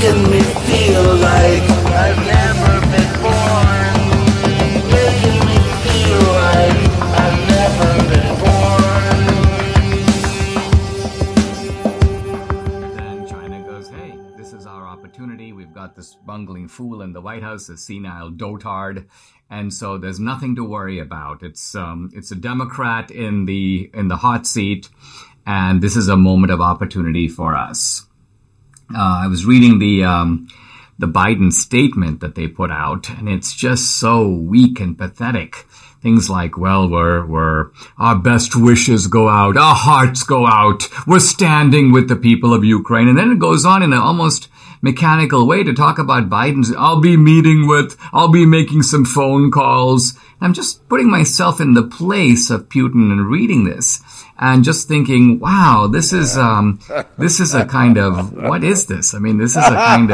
making me feel like I've never been born. Making me feel like I've never been born. Then China goes, hey, this is our opportunity. We've got this bungling fool in the White House, this senile dotard. And so there's nothing to worry about. It's a Democrat in the hot seat, and this is a moment of opportunity for us. I was reading the Biden statement that they put out, and it's just so weak and pathetic. Things like, well, we're our best wishes go out, our hearts go out, we're standing with the people of Ukraine, and then it goes on in an almost mechanical way to talk about Biden's, I'll be making some phone calls. I'm just putting myself in the place of Putin and reading this and just thinking, wow, this is a kind of, what is this? I mean, this is a kind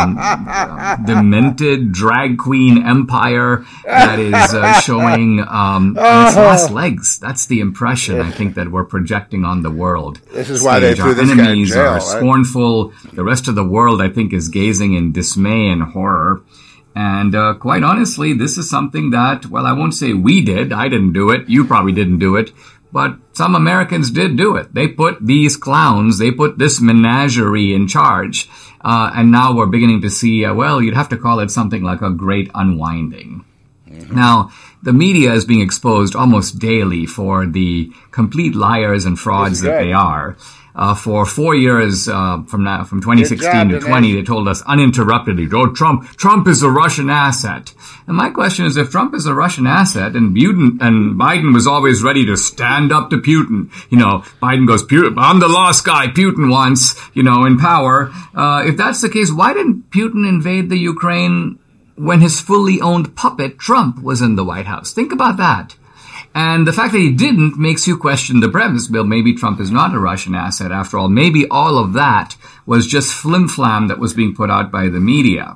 of demented drag queen empire that is showing its last legs. That's the impression I think that we're projecting on the world. This is why they threw this guy in enemies jail, are right? scornful. The rest of the world, I think, is gazing in dismay and horror. And quite honestly, this is something that, well, I won't say we did. I didn't do it. You probably didn't do it. But some Americans did do it. They put these clowns, they put this menagerie in charge. And now we're beginning to see, well, you'd have to call it something like a great unwinding. Mm-hmm. Now, the media is being exposed almost daily for the complete liars and frauds that they are. For 4 years, from 2016 to 20, they told us uninterruptedly, oh, Trump is a Russian asset. And my question is, if Trump is a Russian asset and Biden was always ready to stand up to Putin, Biden goes, I'm the last guy Putin wants, in power. If that's the case, why didn't Putin invade the Ukraine when his fully owned puppet Trump was in the White House? Think about that. And the fact that he didn't makes you question the premise. Well, maybe Trump is not a Russian asset after all. Maybe all of that was just flim-flam that was being put out by the media.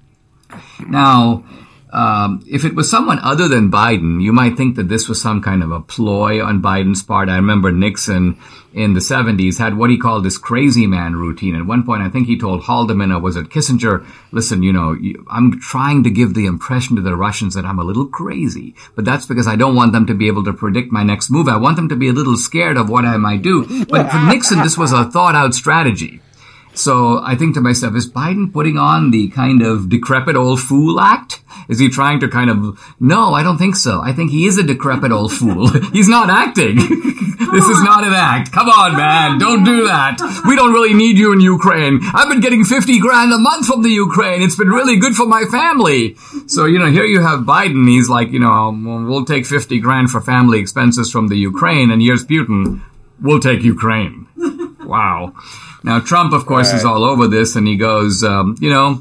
Now, if it was someone other than Biden, you might think that this was some kind of a ploy on Biden's part. I remember Nixon in the 70s had what he called this crazy man routine. At one point, I think he told Haldeman, or was it Kissinger, listen, I'm trying to give the impression to the Russians that I'm a little crazy, but that's because I don't want them to be able to predict my next move. I want them to be a little scared of what I might do. But for Nixon, this was a thought-out strategy. So I think to myself, is Biden putting on the kind of decrepit old fool act? Is he trying to no, I don't think so. I think he is a decrepit old fool. He's not acting. This is not an act. Come on, man. Don't do that. We don't really need you in Ukraine. I've been getting $50,000 a month from the Ukraine. It's been really good for my family. So, here you have Biden. He's like, we'll take $50,000 for family expenses from the Ukraine. And here's Putin. We'll take Ukraine. Wow. Now, Trump, of course, is all over this, and he goes, All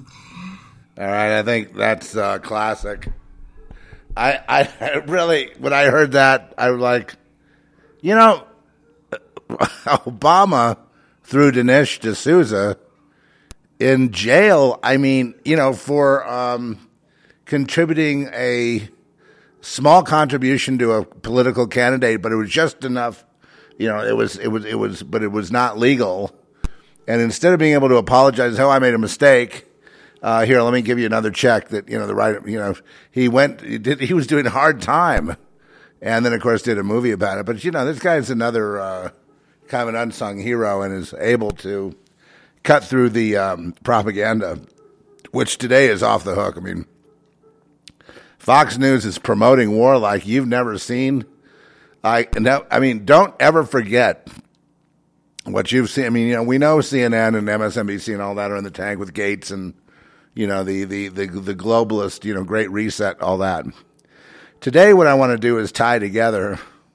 right, I think that's classic. I really, when I heard that, I was like, Obama threw Dinesh D'Souza in jail. I mean, for contributing a small contribution to a political candidate, but it was just enough. But it was not legal. And instead of being able to apologize, I made a mistake. Here, let me give you another check that, he was doing hard time. And then, of course, did a movie about it. But, this guy's another kind of an unsung hero and is able to cut through the propaganda, which today is off the hook. I mean, Fox News is promoting war like you've never seen. Don't ever forget what you've seen. I mean, we know CNN and MSNBC and all that are in the tank with Gates and, the globalist, Great Reset, all that. Today, what I want to do is tie together,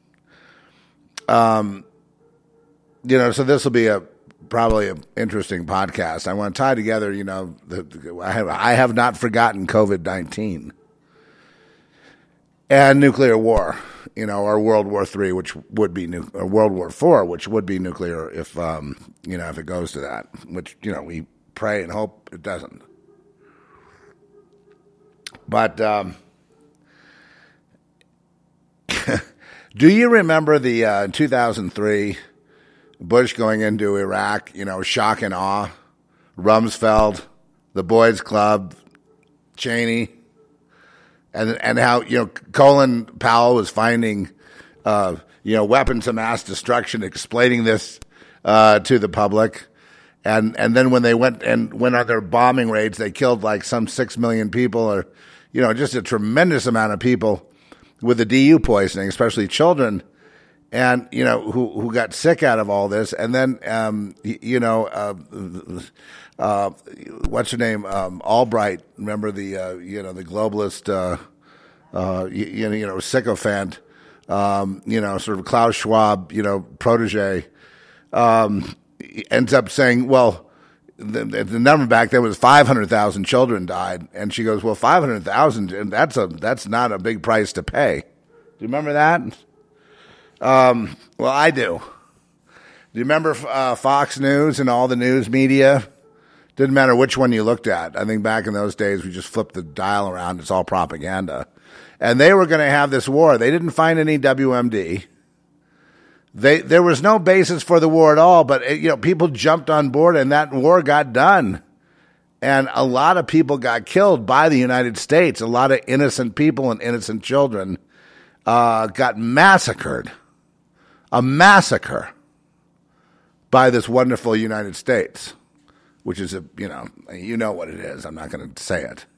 so this will be probably an interesting podcast. I want to tie together, I have not forgotten COVID-19 and nuclear war. Or World War III, which would be or World War IV, which would be nuclear if if it goes to that, which we pray and hope it doesn't. But do you remember the 2003 Bush going into Iraq? Shock and awe, Rumsfeld, the Boys Club, Cheney, and how, Colin Powell was finding, weapons of mass destruction, explaining this to the public. And then when they went on their bombing raids, they killed like some 6 million people, or, just a tremendous amount of people with the DU poisoning, especially children, and, who got sick out of all this. And then, what's her name? Albright, remember the globalist, sycophant, sort of Klaus Schwab, protege, ends up saying, well, the number back then was 500,000 children died. And she goes, well, 500,000, and that's not a big price to pay. Do you remember that? Well, I do. Do you remember Fox News and all the news media? Didn't matter which one you looked at. I think back in those days, we just flipped the dial around. It's all propaganda. And they were going to have this war. They didn't find any WMD. There was no basis for the war at all, but people jumped on board and that war got done. And a lot of people got killed by the United States. A lot of innocent people and innocent children got massacred. A massacre by this wonderful United States, which is you know what it is. I'm not going to say it.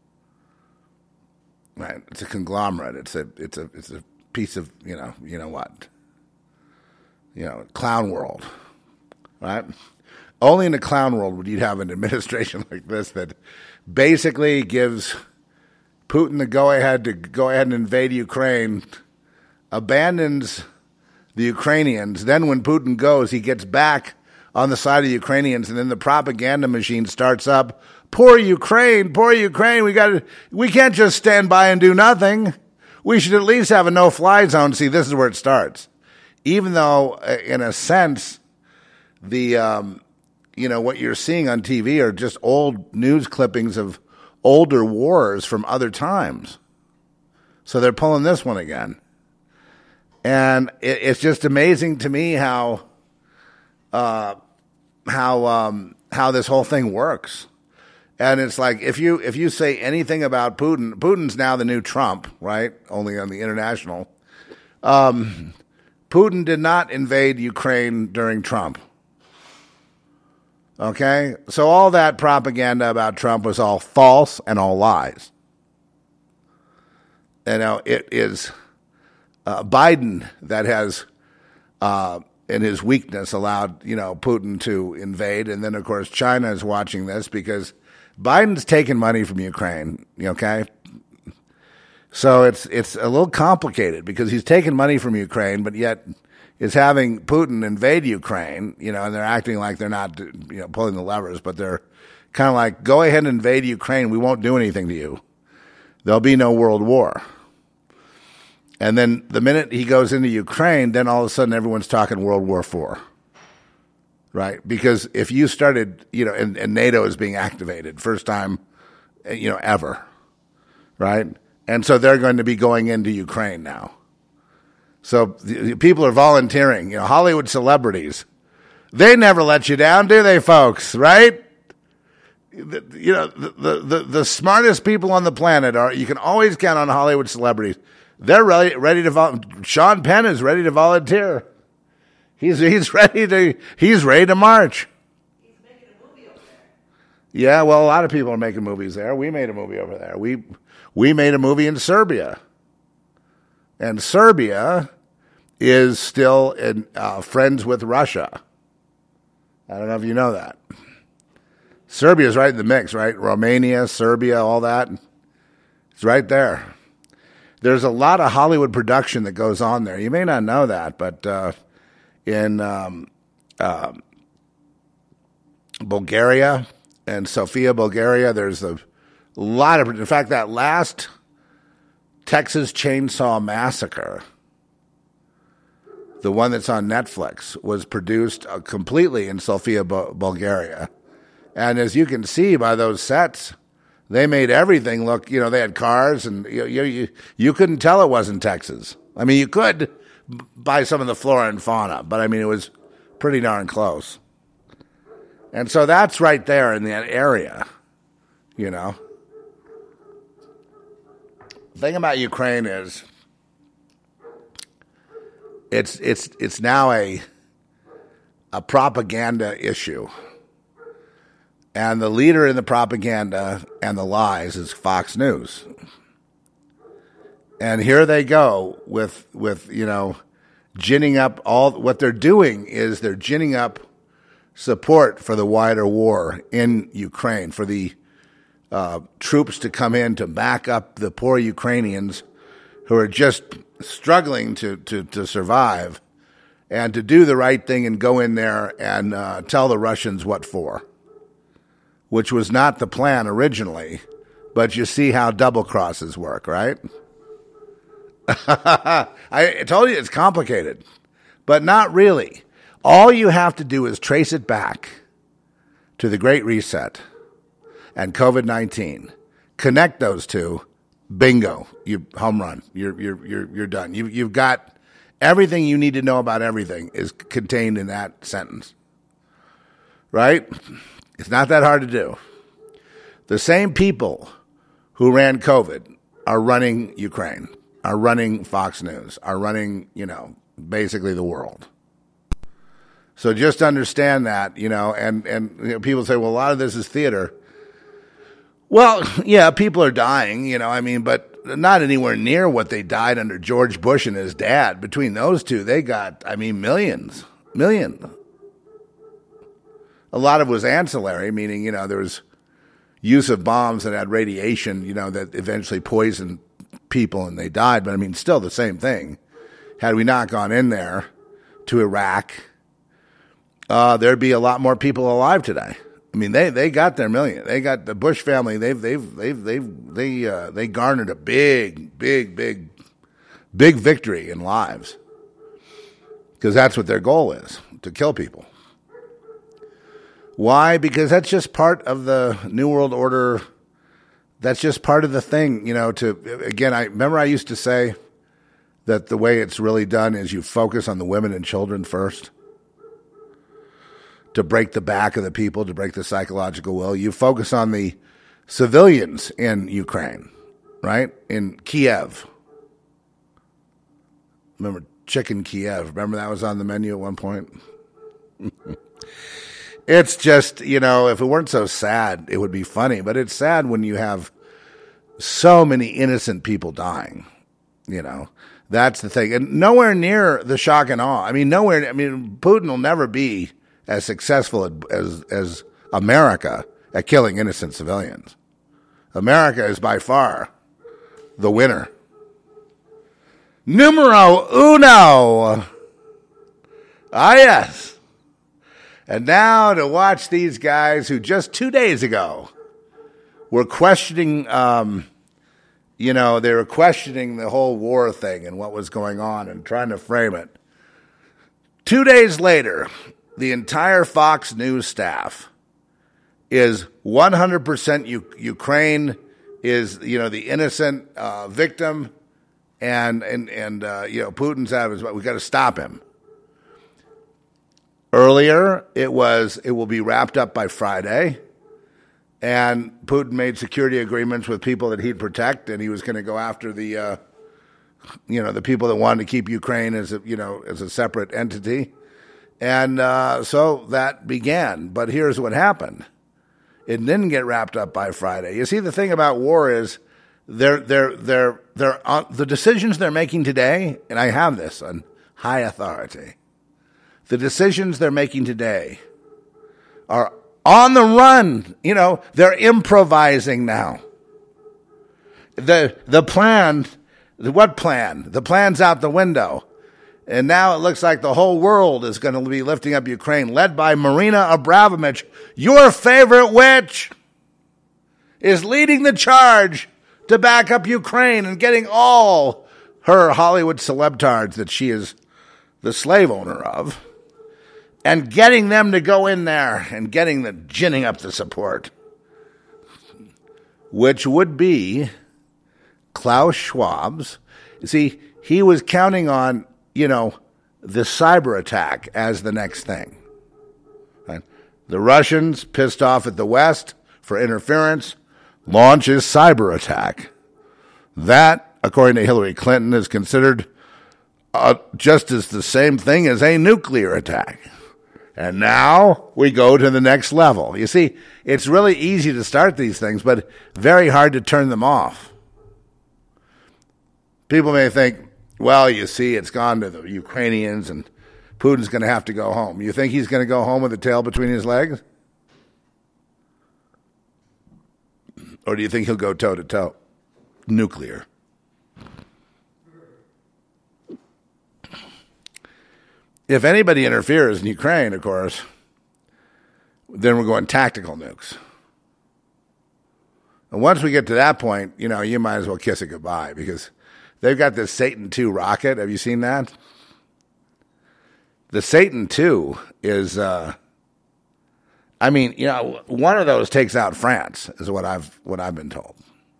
Right? It's a conglomerate. It's a piece of what. Clown world, right? Only in the clown world would you have an administration like this that basically gives Putin the go-ahead to go ahead and invade Ukraine, abandons the Ukrainians. Then when Putin goes, he gets back on the side of the Ukrainians, and then the propaganda machine starts up. Poor Ukraine, poor Ukraine. We can't just stand by and do nothing. We should at least have a no-fly zone. See, this is where it starts. Even though, in a sense, the what you're seeing on TV are just old news clippings of older wars from other times. So they're pulling this one again. And it's just amazing to me how this whole thing works. And it's like, if you say anything about Putin, Putin's now the new Trump, right? Only on the international. Putin did not invade Ukraine during Trump. Okay? So all that propaganda about Trump was all false and all lies. It is Biden that has, in his weakness, allowed, Putin to invade. And then, of course, China is watching this because Biden's taking money from Ukraine, okay? So it's a little complicated because he's taking money from Ukraine, but yet is having Putin invade Ukraine, and they're acting like they're not, pulling the levers, but they're kind of like, go ahead and invade Ukraine. We won't do anything to you. There'll be no world war. And then the minute he goes into Ukraine, then all of a sudden everyone's talking World War IV. Right? Because if you started, and NATO is being activated, first time, ever. Right? And so they're going to be going into Ukraine now. So people are volunteering, Hollywood celebrities. They never let you down, do they, folks? Right? The smartest people on the planet you can always count on Hollywood celebrities. They're ready to volunteer. Sean Penn is ready to volunteer. He's ready to march. He's making a movie over there. Yeah, well, a lot of people are making movies there. We made a movie over there. We made a movie in Serbia. And Serbia is still friends with Russia. I don't know if you know that. Serbia's right in the mix, right? Romania, Serbia, all that. It's right there. There's a lot of Hollywood production that goes on there. You may not know that, but in Bulgaria and Sofia, Bulgaria, there's a lot of... In fact, that last Texas Chainsaw Massacre, the one that's on Netflix, was produced completely in Sofia, Bulgaria. And as you can see by those sets, they made everything look, they had cars, and you couldn't tell it wasn't Texas. I mean, you could by some of the flora and fauna, but I mean, it was pretty darn close. And so that's right there in that area. you know. The thing about Ukraine is it's now a propaganda issue. And the leader in the propaganda and the lies is Fox News. And here they go with you know, ginning up all. What they're doing is they're ginning up support for the wider war in Ukraine, for the troops to come in to back up the poor Ukrainians who are just struggling to survive, and to do the right thing and go in there and tell the Russians what for, which was not the plan originally, but you see how double crosses work, right? I told you it's complicated, but not really. All you have to do is trace it back to the Great Reset and COVID-19. Connect those two, bingo, you home run. You're done. You've got everything you need to know about everything is contained in that sentence, right? It's not that hard to do. The same people who ran COVID are running Ukraine, are running Fox News, are running, you know, basically the world. So just understand that, you know, and you know, people say, well, a lot of this is theater. Well, yeah, people are dying, you know, I mean, but not anywhere near what they died under George Bush and his dad. Between those two, they got, I mean, millions. A lot of it was ancillary, meaning, you know, there was use of bombs that had radiation, you know, that eventually poisoned people and they died. But I mean, still the same thing. Had we not gone in there to Iraq, there'd be a lot more people alive today. I mean, they got their million. They got the Bush family. They garnered a big victory in lives, because that's what their goal is, to kill people. Why? Because that's just part of the New World Order. That's just part of the thing, you know. I remember I used to say that the way it's really done is you focus on the women and children first, to break the back of the people, to break the psychological will. You focus on the civilians in Ukraine, right? In Kiev. Remember Chicken Kiev? Remember that was on the menu at one point? It's just, you know, if it weren't so sad, it would be funny. But it's sad when you have so many innocent people dying, you know. That's the thing. And nowhere near the shock and awe. I mean, Putin will never be as successful as America at killing innocent civilians. America is by far the winner. Numero uno. Ah, yes. And now to watch these guys who just 2 days ago were questioning, they were questioning the whole war thing and what was going on and trying to frame it. 2 days later, the entire Fox News staff is 100% Ukraine is, you know, the innocent victim, and Putin's out of his, we got to stop him. Earlier, it will be wrapped up by Friday, and Putin made security agreements with people that he'd protect, and he was going to go after the people that wanted to keep Ukraine as a separate entity. And so that began. But here's what happened. It didn't get wrapped up by Friday. You see, the thing about war is the decisions they're making today, and I have this on high authority, the decisions they're making today are on the run. You know, they're improvising now. The plan, what plan? The plan's out the window. And now it looks like the whole world is going to be lifting up Ukraine, led by Marina Abramovich, your favorite witch, is leading the charge to back up Ukraine and getting all her Hollywood celebtards that she is the slave owner of, and getting them to go in there and ginning up the support, which would be Klaus Schwab's. You see, he was counting on, the cyber attack as the next thing. Right? The Russians pissed off at the West for interference. launches cyber attack. That, according to Hillary Clinton, is considered just as the same thing as a nuclear attack. And now we go to the next level. You see, it's really easy to start these things, but very hard to turn them off. People may think, well, you see, it's gone to the Ukrainians and Putin's going to have to go home. You think he's going to go home with a tail between his legs? Or do you think he'll go toe-to-toe? Nuclear. If anybody interferes in Ukraine, of course, then we're going tactical nukes. And once we get to that point, you might as well kiss it goodbye, because they've got this Satan II rocket. Have you seen that? The Satan II is, one of those takes out France, is what I've been told.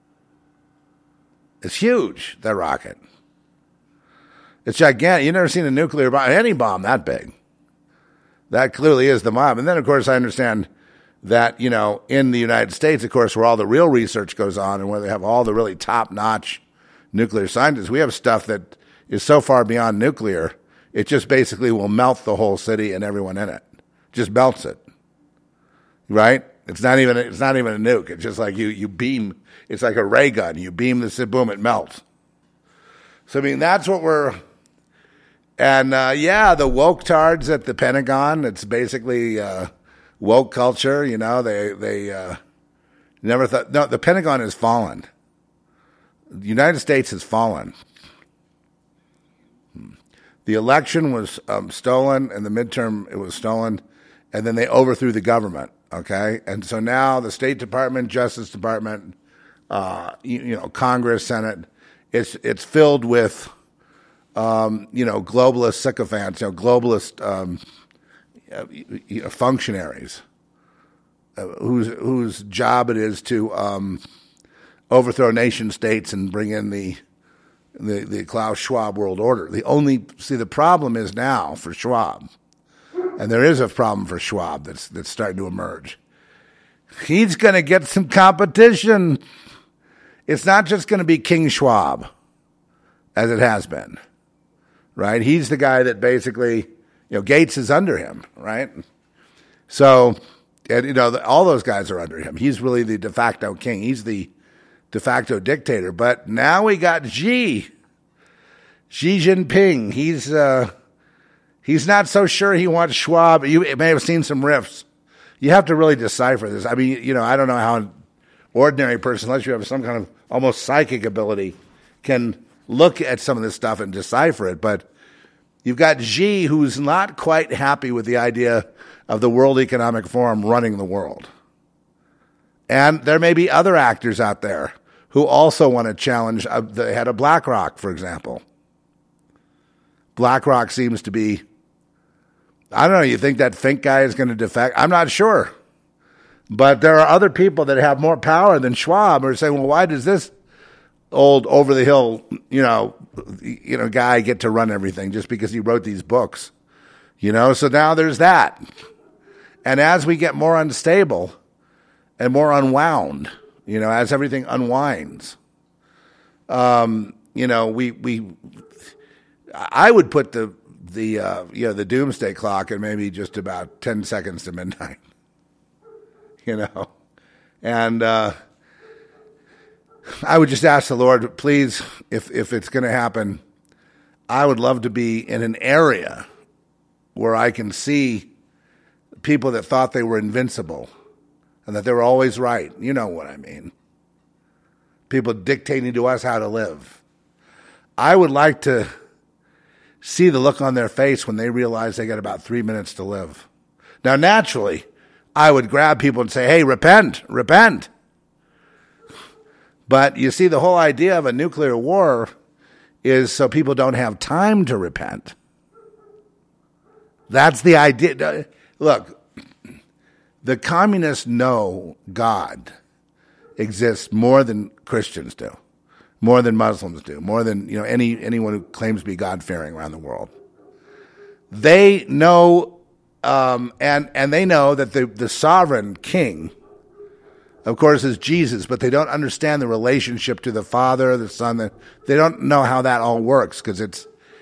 It's huge, that rocket. It's gigantic. You've never seen a nuclear bomb, any bomb that big. That clearly is the bomb. And then, of course, I understand that, in the United States, of course, where all the real research goes on and where they have all the really top-notch nuclear scientists, we have stuff that is so far beyond nuclear, it just basically will melt the whole city and everyone in it. Just melts it. Right? It's not even a nuke. It's just like you beam. It's like a ray gun. You beam the boom, it melts. So, that's what we're... And, the woke tards at the Pentagon, it's basically woke culture, they never thought... No, the Pentagon has fallen. The United States has fallen. The election was stolen, and the midterm, it was stolen, and then they overthrew the government, okay? And so now the State Department, Justice Department, Congress, Senate, it's filled with... globalist sycophants, globalist, functionaries, whose job it is to overthrow nation states and bring in the Klaus Schwab world order. The problem is now for Schwab, and there is a problem for Schwab that's starting to emerge. He's going to get some competition. It's not just going to be King Schwab, as it has been. Right? He's the guy that basically, Gates is under him, right? So, and, all those guys are under him. He's really the de facto king. He's the de facto dictator. But now we got Xi Jinping. He's not so sure he wants Schwab. You may have seen some riffs. You have to really decipher this. I don't know how an ordinary person, unless you have some kind of almost psychic ability, can look at some of this stuff and decipher it, but you've got Xi, who's not quite happy with the idea of the World Economic Forum running the world. And there may be other actors out there who also want to challenge the head of BlackRock, for example. BlackRock seems to be, I don't know, you think that Fink guy is going to defect? I'm not sure. But there are other people that have more power than Schwab who are saying, well, why does this old over the hill, guy get to run everything just because he wrote these books, So now there's that. And as we get more unstable and more unwound, as everything unwinds, I would put the doomsday clock at maybe just about 10 seconds to midnight, and, I would just ask the Lord, please, if it's going to happen, I would love to be in an area where I can see people that thought they were invincible and that they were always right. You know what I mean. People dictating to us how to live. I would like to see the look on their face when they realize they got about 3 minutes to live. Now, naturally, I would grab people and say, hey, repent. But you see, the whole idea of a nuclear war is so people don't have time to repent. That's the idea. Look, the communists know God exists more than Christians do, more than Muslims do, more than anyone who claims to be God-fearing around the world. They know, and they know that the sovereign king of course, is Jesus, but they don't understand the relationship to the Father, the Son. They don't know how that all works because it's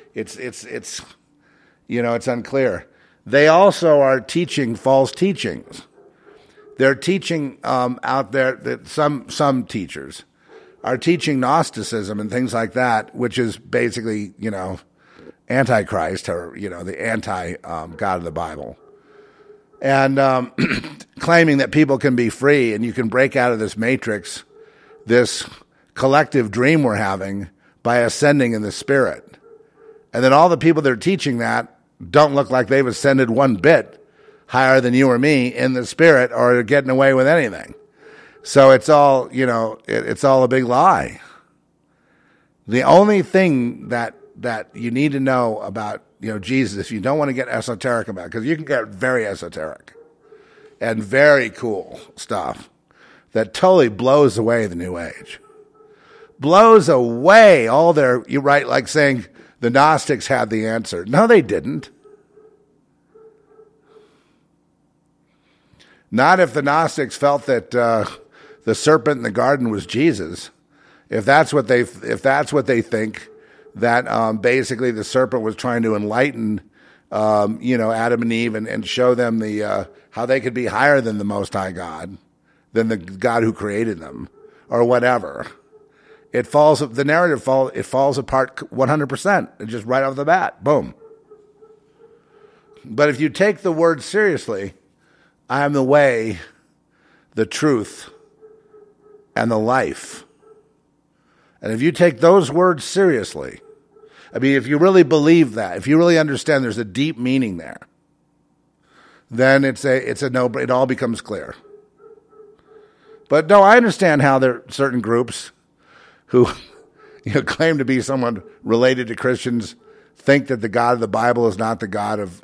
unclear. They also are teaching false teachings. They're teaching out there that some teachers are teaching Gnosticism and things like that, which is basically, Antichrist or, the anti-God of the Bible. And claiming that people can be free and you can break out of this matrix, this collective dream we're having by ascending in the spirit. And then all the people that are teaching that don't look like they've ascended one bit higher than you or me in the spirit or are getting away with anything. So it's all, it's all a big lie. The only thing that you need to know about, Jesus, if you don't want to get esoteric about it, because you can get very esoteric and very cool stuff that totally blows away the New Age. Blows away all their, you're right, like saying the Gnostics had the answer. No, they didn't. Not if the Gnostics felt that the serpent in the garden was Jesus. If that's what they think, that basically the serpent was trying to enlighten, Adam and Eve and show them the how they could be higher than the Most High God, than the God who created them, or whatever. The narrative falls apart 100%, just right off the bat, boom. But if you take the word seriously, I am the way, the truth, and the life. And if you take those words seriously, if you really believe that, if you really understand there's a deep meaning there, then it's a no, it all becomes clear. But no, I understand how there are certain groups who claim to be someone related to Christians think that the God of the Bible is not the God of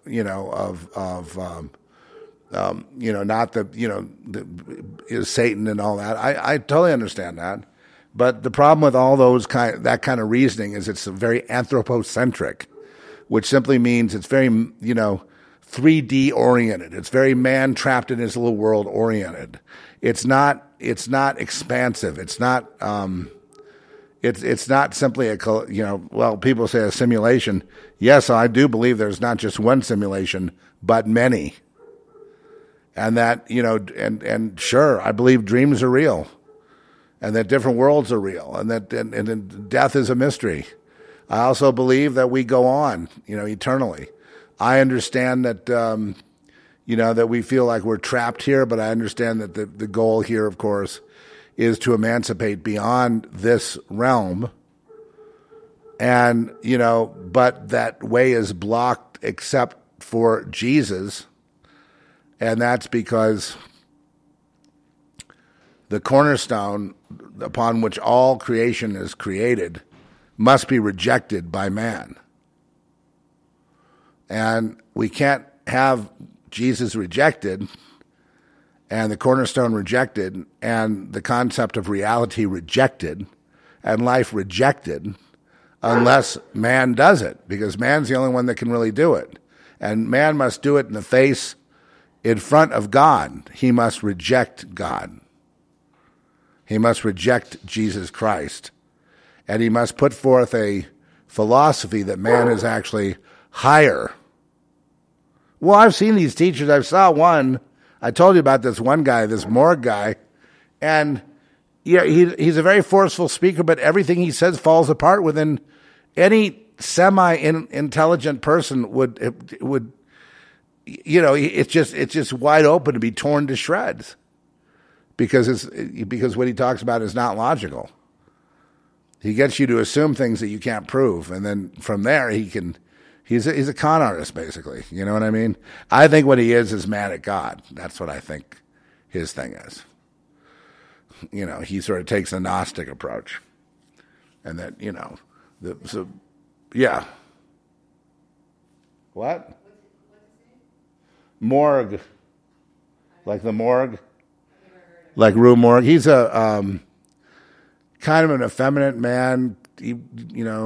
not is Satan and all that. I totally understand that. But the problem with all that kind of reasoning is it's very anthropocentric, which simply means it's very, 3D oriented. It's very man trapped in his little world oriented. It's not expansive. It's not, it's not simply people say a simulation. Yes, I do believe there's not just one simulation, but many. And that, and sure, I believe dreams are real. And that different worlds are real, and that death is a mystery. I also believe that we go on, eternally. I understand that, that we feel like we're trapped here, but I understand that the goal here, of course, is to emancipate beyond this realm. And, but that way is blocked except for Jesus. And that's because the cornerstone upon which all creation is created must be rejected by man. And we can't have Jesus rejected and the cornerstone rejected and the concept of reality rejected and life rejected unless man does it, because man's the only one that can really do it. And man must do it in front of God. He must reject God. He must reject Jesus Christ. And he must put forth a philosophy that man is actually higher. Well, I've seen these teachers. I saw one. I told you about this one guy, this Morg guy. And he's a very forceful speaker, but everything he says falls apart within any semi-intelligent person would it's just wide open to be torn to shreds. Because what he talks about is not logical. He gets you to assume things that you can't prove, and then from there he's a con artist, basically. You know what I mean? I think what he is mad at God. That's what I think his thing is. He sort of takes a Gnostic approach, and that yeah. What? Morg, like the morgue. Like Rue Morgue. He's a kind of an effeminate man. He,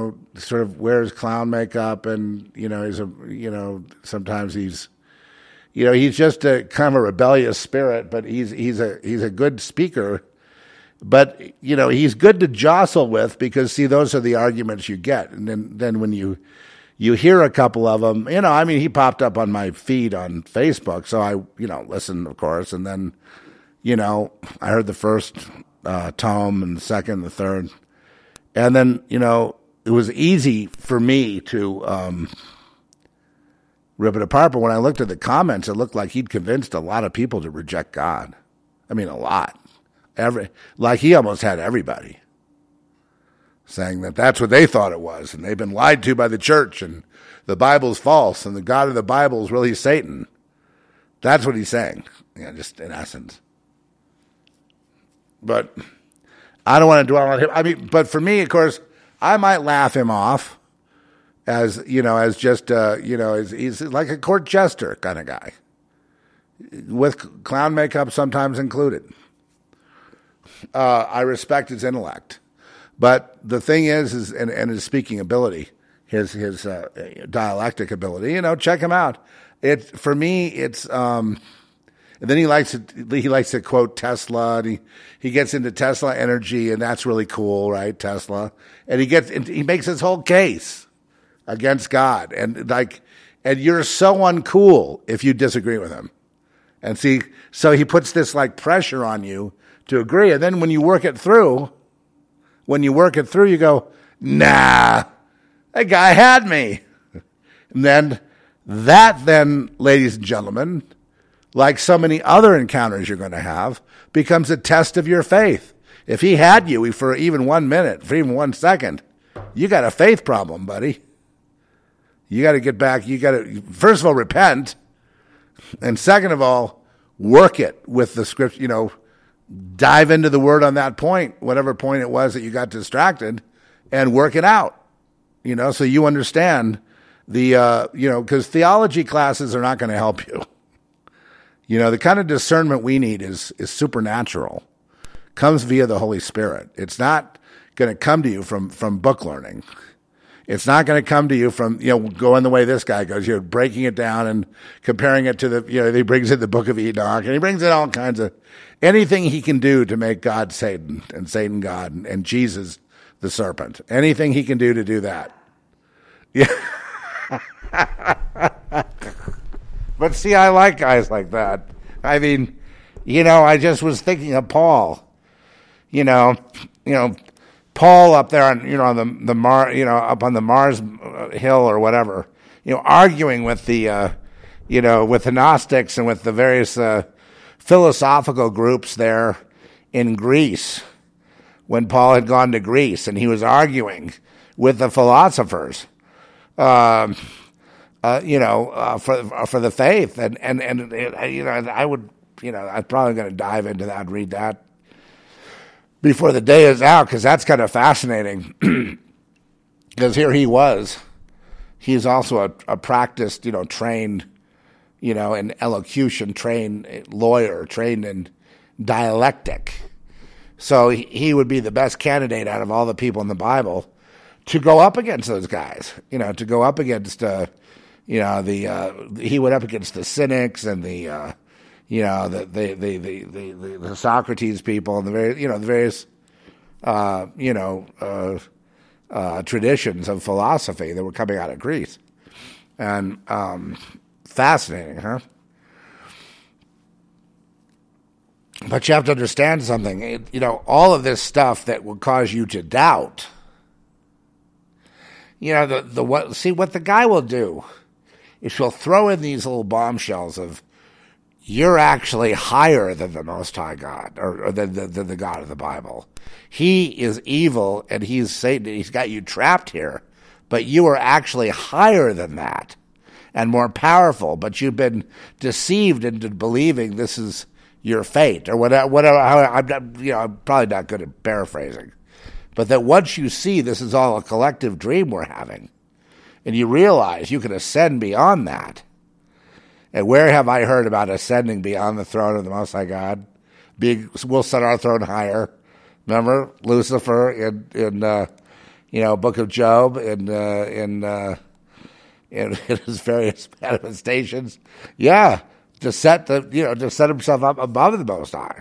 sort of wears clown makeup, and he's sometimes he's, he's just a kind of a rebellious spirit, but he's a good speaker. But, he's good to jostle with because, see, those are the arguments you get. And then when you hear a couple of them, he popped up on my feed on Facebook. So I, listened, of course. And then, I heard the first tome and the second and the third. And then, it was easy for me to rip it apart. But when I looked at the comments, it looked like he'd convinced a lot of people to reject God. I mean, a lot. Like he almost had everybody saying that that's what they thought it was, and they've been lied to by the church, and the Bible's false, and the God of the Bible is really Satan. That's what he's saying, just in essence. But I don't want to dwell on him. I mean, but for me, of course, I might laugh him off as just he's like a court jester kind of guy, with clown makeup sometimes included. I respect his intellect, but the thing is and his speaking ability, his dialectic ability. Check him out. For me, it's and then he likes to quote Tesla, and he gets into Tesla energy, and that's really cool, right? Tesla, and he makes his whole case against God, and you're so uncool if you disagree with him, and see, so he puts this pressure on you to agree. And then when you work it through, you go, nah, that guy had me. And then that, ladies and gentlemen, like so many other encounters you're going to have, becomes a test of your faith. If he had you for even 1 minute, for even 1 second, you got a faith problem, buddy. You got to get back. You got to, first of all, repent. And second of all, work it with the scripture, dive into the word on that point, whatever point it was that you got distracted, and work it out, so you understand because theology classes are not going to help you. The kind of discernment we need is supernatural, comes via the Holy Spirit. It's not going to come to you from book learning. It's not going to come to you from, going the way this guy goes, breaking it down and comparing it to he brings in the book of Enoch, and he brings in all kinds of, anything he can do to make God Satan and Satan God and Jesus the serpent. Anything he can do to do that. Yeah. But see, I like guys like that. I mean, I just was thinking of Paul. Paul up there on on the up on the Mars hill or whatever, arguing with the with the Gnostics and with the various philosophical groups there in Greece when Paul had gone to Greece, and he was arguing with the philosophers, for the faith, and I would, I'm probably going to dive into that and read that before the day is out, because that's kind of fascinating. Because here he was, he's also a practiced, trained, in elocution, trained lawyer, trained in dialectic. So he would be the best candidate out of all the people in the Bible to go up against those guys. To go up against, he went up against the cynics and the Socrates people and the various traditions of philosophy that were coming out of Greece. And fascinating, huh? But you have to understand something. All of this stuff that will cause you to doubt. What the guy will do is he'll throw in these little bombshells of, you're actually higher than the Most High God, or than the God of the Bible. He is evil, and he's Satan. He's got you trapped here, but you are actually higher than that and more powerful. But you've been deceived into believing this is your fate, or whatever. I'm probably not good at paraphrasing, but that once you see this is all a collective dream we're having, and you realize you can ascend beyond that. And where have I heard about ascending beyond the throne of the Most High God? We'll set our throne higher. Remember Lucifer in Book of Job in his various manifestations. Yeah, to set himself up above the Most High.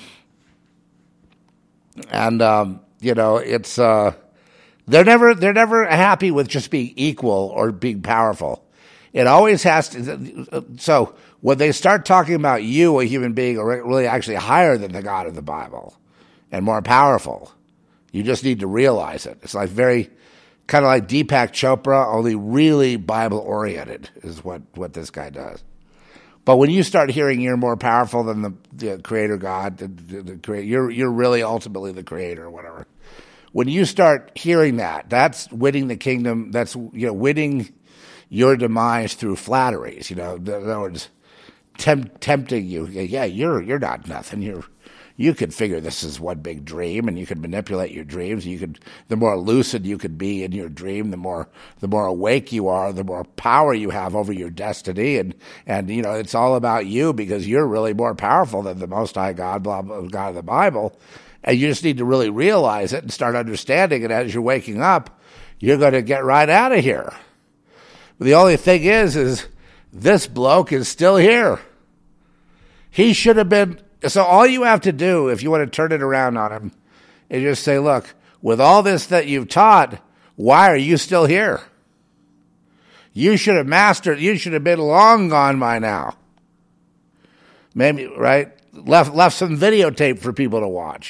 And it's they're never happy with just being equal or being powerful. It always has to. So when they start talking about you, a human being, are really actually higher than the God of the Bible and more powerful, you just need to realize it. It's like very kind of like Deepak Chopra, only really Bible oriented is what this guy does. But when you start hearing you're more powerful than the Creator God, the Creator, you're really ultimately the Creator or whatever. When you start hearing that, that's winning the kingdom. That's winning your demise through flatteries. In other words, tempting you. Yeah, you're not nothing. You could figure this is one big dream, and you could manipulate your dreams. The more lucid you could be in your dream, the more awake you are, the more power you have over your destiny, and it's all about you because you're really more powerful than the Most High God, God of the Bible, and you just need to really realize it and start understanding it as you're waking up. You're going to get right out of here. The only thing is this bloke is still here. He should have been. So all you have to do, if you want to turn it around on him, is just say, look, with all this that you've taught, why are you still here? You should have mastered, you should have been long gone by now. Maybe, right? Left some videotape for people to watch,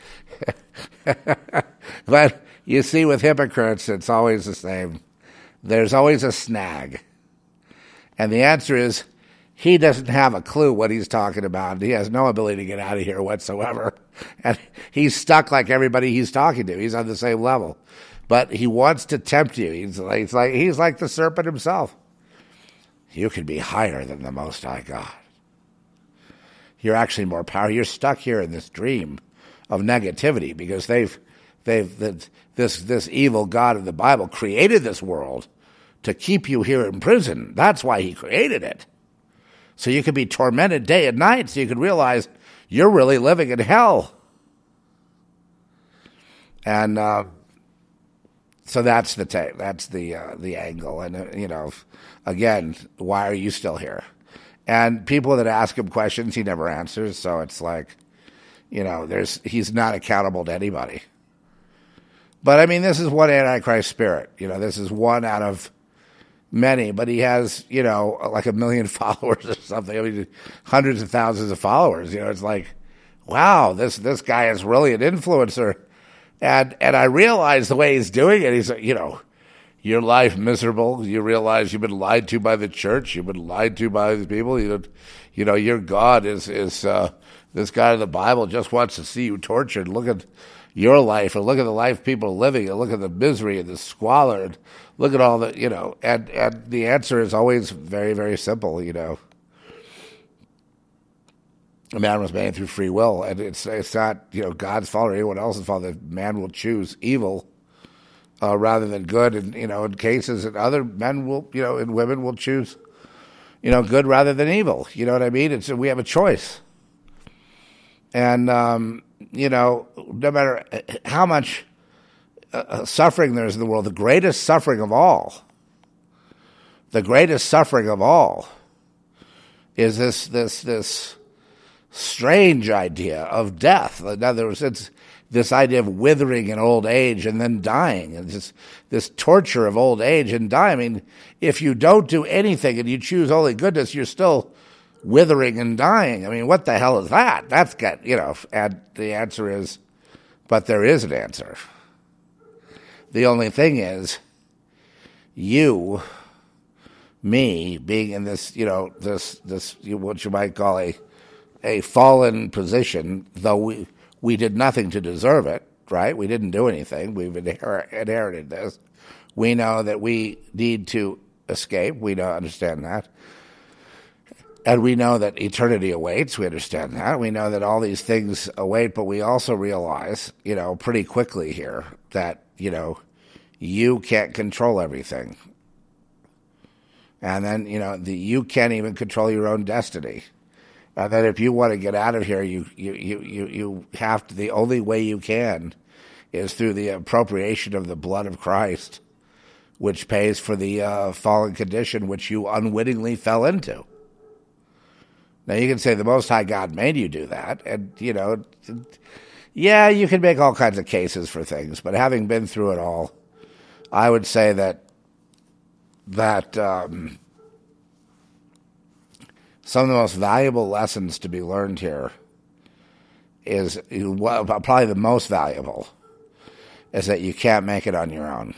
But you see with hypocrites, it's always the same. There's always a snag. And the answer is, he doesn't have a clue what he's talking about. He has no ability to get out of here whatsoever. And he's stuck like everybody he's talking to. He's on the same level. But he wants to tempt you. He's like the serpent himself. You can be higher than the Most High God. You're actually more powerful. You're stuck here in this dream of negativity because this evil God of the Bible created this world to keep you here in prison. That's why he created it. So you could be tormented day and night, so you could realize you're really living in hell. And so that's the angle. And again, why are you still here? And people that ask him questions, he never answers. So it's like, he's not accountable to anybody. But I mean, this is one Antichrist spirit. This is one out of many, but he has, like 1 million followers or something. I mean, hundreds of thousands of followers. It's like, wow, this guy is really an influencer. And I realize the way he's doing it, he's, your life miserable. You realize you've been lied to by the church. You've been lied to by the people. Your God is this guy in the Bible just wants to see you tortured. Look at your life, and look at the life people are living, and look at the misery and the squalor, and look at all the, and the answer is always very, very simple, A man was made through free will, and it's not, God's fault or anyone else's fault that man will choose evil rather than good, and, in cases that other men will, and women will choose, good rather than evil, you know what I mean? We have a choice. And, no matter how much suffering there is in the world, the greatest suffering of all is this strange idea of death. In other words, it's this idea of withering in old age and then dying, and this torture of old age and dying. I mean, if you don't do anything and you choose only goodness, you're still withering and dying. I mean, what the hell is that? That's got, and the answer is, but there is an answer. The only thing is, you, me, being in this, this what you might call a fallen position, though we did nothing to deserve it, right? We didn't do anything. We've inherited this. We know that we need to escape. We don't understand that. And we know that eternity awaits. We understand that. We know that all these things await, but we also realize, pretty quickly here that, you can't control everything. And then, you can't even control your own destiny. And then if you want to get out of here, you have to, the only way you can is through the appropriation of the blood of Christ, which pays for the fallen condition which you unwittingly fell into. Now, you can say the Most High God made you do that, and, yeah, you can make all kinds of cases for things, but having been through it all, I would say that some of the most valuable lessons to be learned here is, probably the most valuable, is that you can't make it on your own.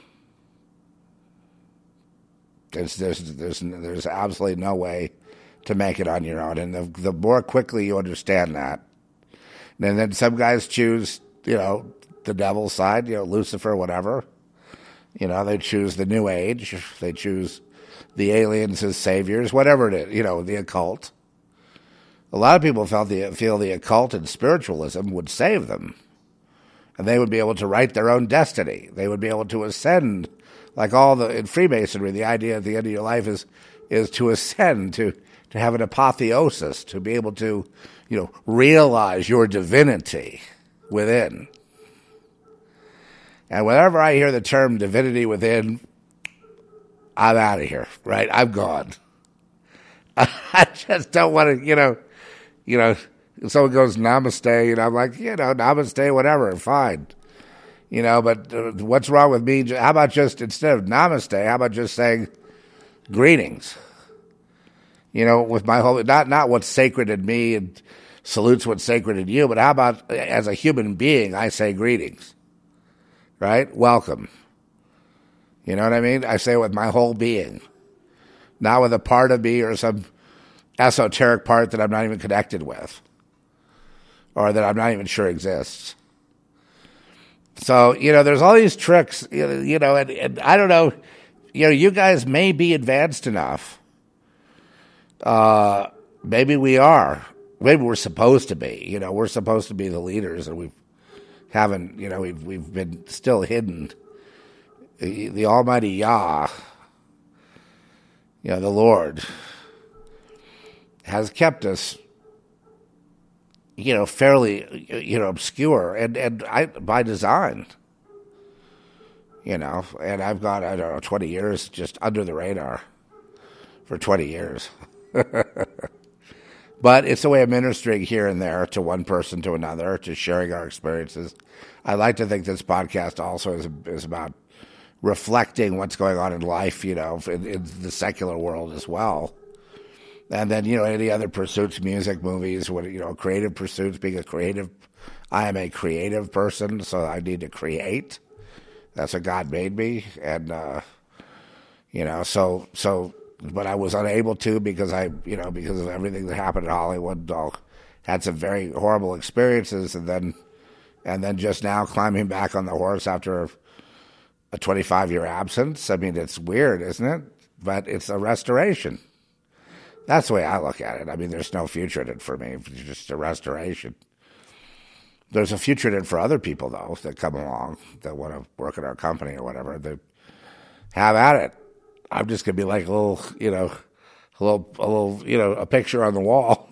There's absolutely no way to make it on your own, and the more quickly you understand that, and then some guys choose, the devil's side, Lucifer, whatever. They choose the New Age, they choose the aliens as saviors, whatever it is, the occult. A lot of people feel the occult and spiritualism would save them, and they would be able to write their own destiny. They would be able to ascend, like in Freemasonry. The idea at the end of your life is to ascend, to have an apotheosis, to be able to, realize your divinity within. And whenever I hear the term divinity within, I'm out of here, right? I'm gone. I just don't want to, if someone goes namaste, I'm like, namaste, whatever, fine. But what's wrong with me? How about just, instead of namaste, how about just saying greetings? With my whole, not what's sacred in me and salutes what's sacred in you, but how about as a human being, I say greetings, right? Welcome. You know what I mean? I say it with my whole being, not with a part of me or some esoteric part that I'm not even connected with, or that I'm not even sure exists. So, there's all these tricks, and I don't know, you guys may be advanced enough. Maybe we are. Maybe we're supposed to be. We're supposed to be the leaders, and we've been still hidden. The Almighty Yah, the Lord, has kept us, fairly, obscure, and by design. And I've got, 20 years just under the radar for 20 years. But it's a way of ministering here and there to one person to another, to sharing our experiences. I like to think this podcast also is about reflecting what's going on in life, in the secular world as well. And then, any other pursuits, music, movies, creative pursuits, being a creative. I am a creative person, so I need to create. That's what God made me. And, but I was unable to because because of everything that happened in Hollywood. Had some very horrible experiences, and then just now climbing back on the horse after a 25-year absence. I mean, it's weird, isn't it? But it's a restoration. That's the way I look at it. I mean, there's no future in it for me. It's just a restoration. There's a future in it for other people, though, that come along, that want to work at our company or whatever. They have at it. I'm just going to be like a little, a picture on the wall.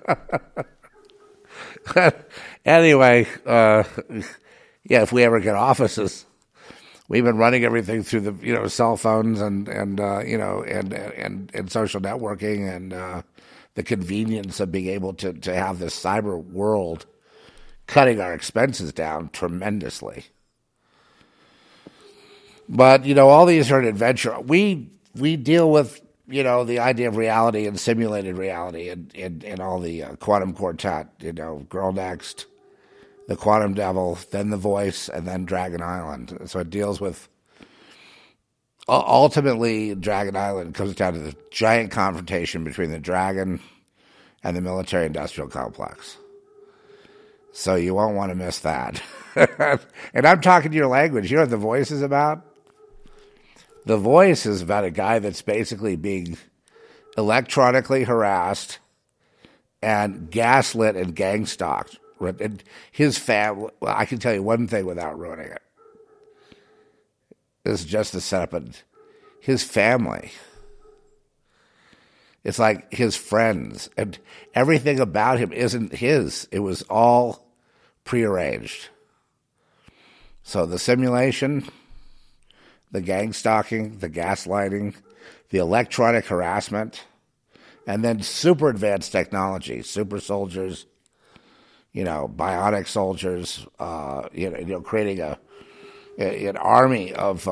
Anyway, if we ever get offices, we've been running everything through the, cell phones and social networking and the convenience of being able to have this cyber world cutting our expenses down tremendously. But, all these are an adventure. We deal with, the idea of reality and simulated reality and all the quantum quartet, Girl Next, the Quantum Devil, then The Voice, and then Dragon Island. So it deals with, ultimately, Dragon Island comes down to the giant confrontation between the dragon and the military-industrial complex. So you won't want to miss that. And I'm talking your language. You know what The Voice is about? The Voice is about a guy that's basically being electronically harassed and gaslit and gang stalked. And his family, well, I can tell you one thing without ruining it. This is just the setup. And his family, it's like his friends, and everything about him isn't his. It was all prearranged. So the simulation, the gang stalking, the gaslighting, the electronic harassment, And then super advanced technology, super soldiers, bionic soldiers, creating an army of,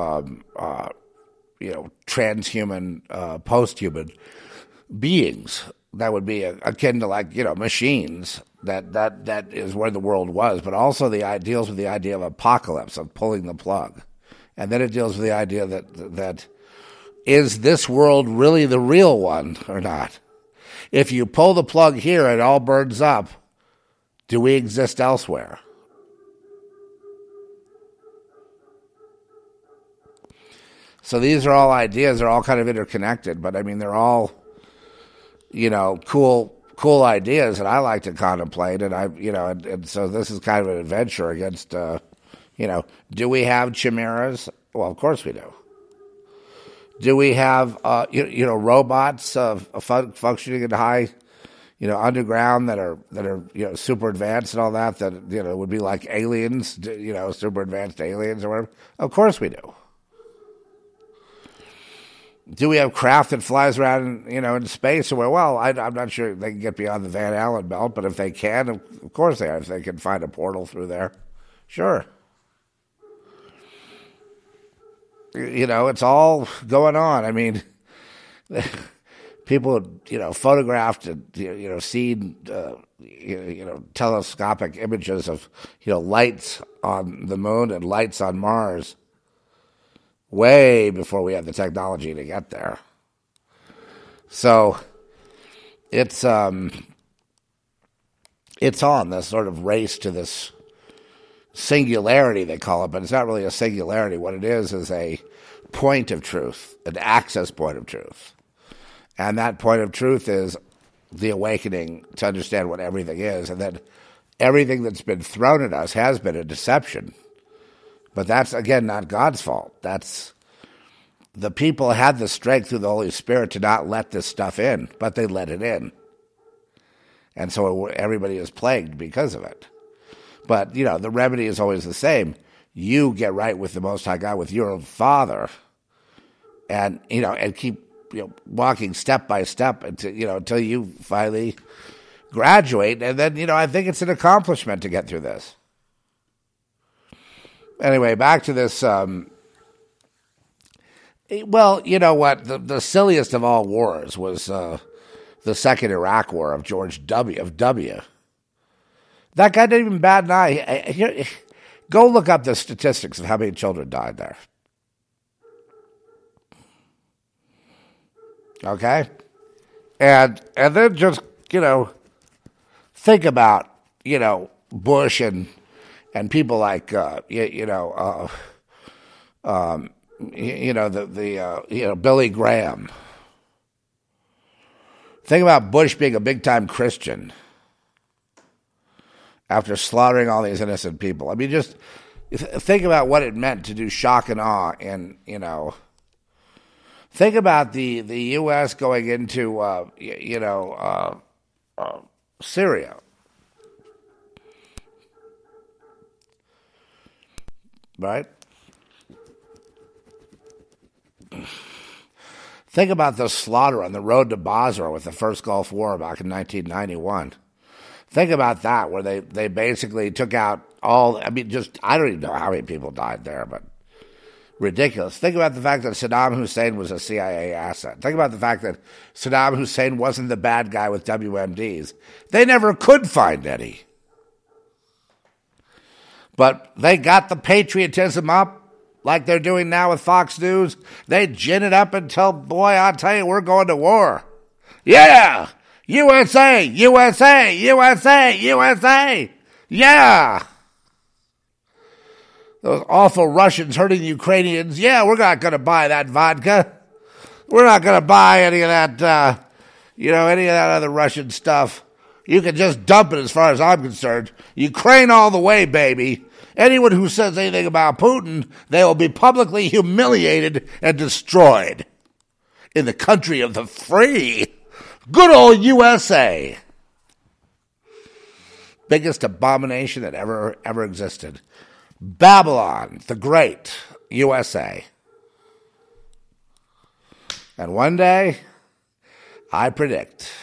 transhuman, post-human beings that would be akin to machines. That is where the world was, but also deals with the idea of apocalypse, of pulling the plug. And then it deals with the idea that is this world really the real one or not? If you pull the plug here and it all burns up, do we exist elsewhere? So these are all ideas. They're all kind of interconnected, but I mean, they're all, cool ideas that I like to contemplate. And and so this is kind of an adventure against, do we have chimeras? Well, of course we do. Do we have, robots functioning in high, underground that are super advanced and all that would be like aliens, super advanced aliens or whatever? Of course we do. Do we have craft that flies around, in space? Well, I'm not sure they can get beyond the Van Allen belt, but if they can, of course they are. If they can find a portal through there, sure. It's all going on. I mean, people, photographed and, seen, telescopic images of, lights on the moon and lights on Mars way before we had the technology to get there. So it's on this sort of race to this singularity, they call it, but it's not really a singularity. What it is a point of truth, an access point of truth. And that point of truth is the awakening to understand what everything is, and that everything that's been thrown at us has been a deception. But that's, again, not God's fault. That's the people had the strength through the Holy Spirit to not let this stuff in, but they let it in. And so everybody is plagued because of it. But, the remedy is always the same. You get right with the Most High God, with your Father, and, and keep, walking step by step until you finally graduate. And then, I think it's an accomplishment to get through this. Anyway, back to this. Well, you know what? The silliest of all wars was the second Iraq War of George W. That guy didn't even bat an eye. Go look up the statistics of how many children died there. Okay? And then just, think about, Bush and people like, Billy Graham. Think about Bush being a big-time Christian after slaughtering all these innocent people. I mean, just think about what it meant to do shock and awe, and think about the U.S. going into Syria. Right? Think about the slaughter on the road to Basra with the first Gulf War back in 1991. Think about that, where they basically took out I don't even know how many people died there, but ridiculous. Think about the fact that Saddam Hussein was a CIA asset. Think about the fact that Saddam Hussein wasn't the bad guy with WMDs. They never could find any. But they got the patriotism up, like they're doing now with Fox News. They gin it up until, boy, I'll tell you, we're going to war. Yeah! USA! USA! USA! USA! Yeah! Those awful Russians hurting Ukrainians. Yeah, we're not going to buy that vodka. We're not going to buy any of that, any of that other Russian stuff. You can just dump it as far as I'm concerned. Ukraine all the way, baby. Anyone who says anything about Putin, they will be publicly humiliated and destroyed. In the country of the free. Good old USA. Biggest abomination that ever existed. Babylon, the Great, USA. And one day, I predict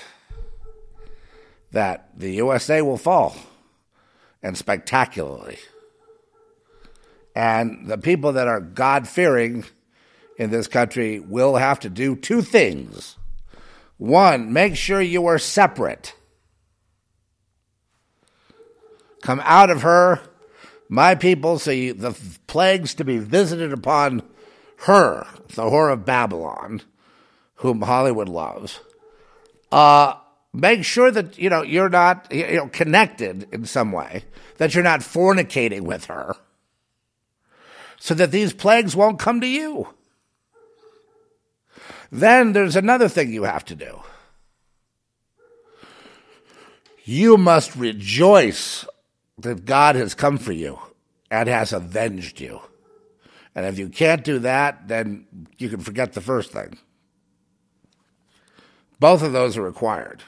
that the USA will fall, and spectacularly. And the people that are God-fearing in this country will have to do two things. One, make sure you are separate. Come out of her, my people, so the plagues to be visited upon her, the whore of Babylon, whom Hollywood loves. Make sure that you're not connected in some way, that you're not fornicating with her, so that these plagues won't come to you. Then there's another thing you have to do. You must rejoice that God has come for you and has avenged you. And if you can't do that, then you can forget the first thing. Both of those are required.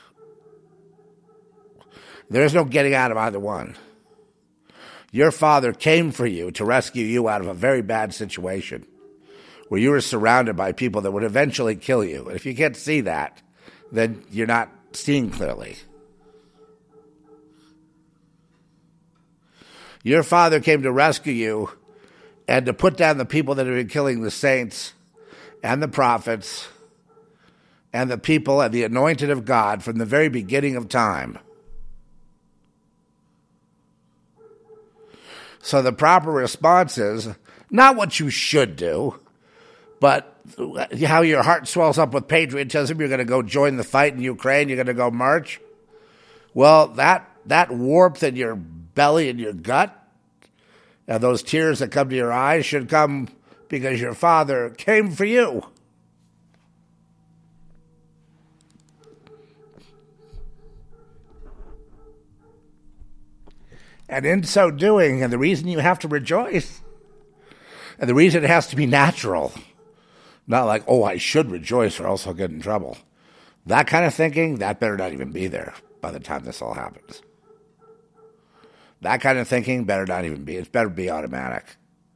There's no getting out of either one. Your father came for you to rescue you out of a very bad situation where you were surrounded by people that would eventually kill you. And if you can't see that, then you're not seeing clearly. Your father came to rescue you and to put down the people that have been killing the saints and the prophets and the people and the anointed of God from the very beginning of time. So the proper response is not what you should do, but how your heart swells up with patriotism. You're going to go join the fight in Ukraine. You're going to go march. Well, that warmth in your belly and your gut, and those tears that come to your eyes should come because your father came for you. And in so doing, and the reason you have to rejoice, and the reason it has to be natural, not like, oh, I should rejoice or else I'll get in trouble. That kind of thinking, that better not even be there by the time this all happens. That kind of thinking better not even be. It better be automatic.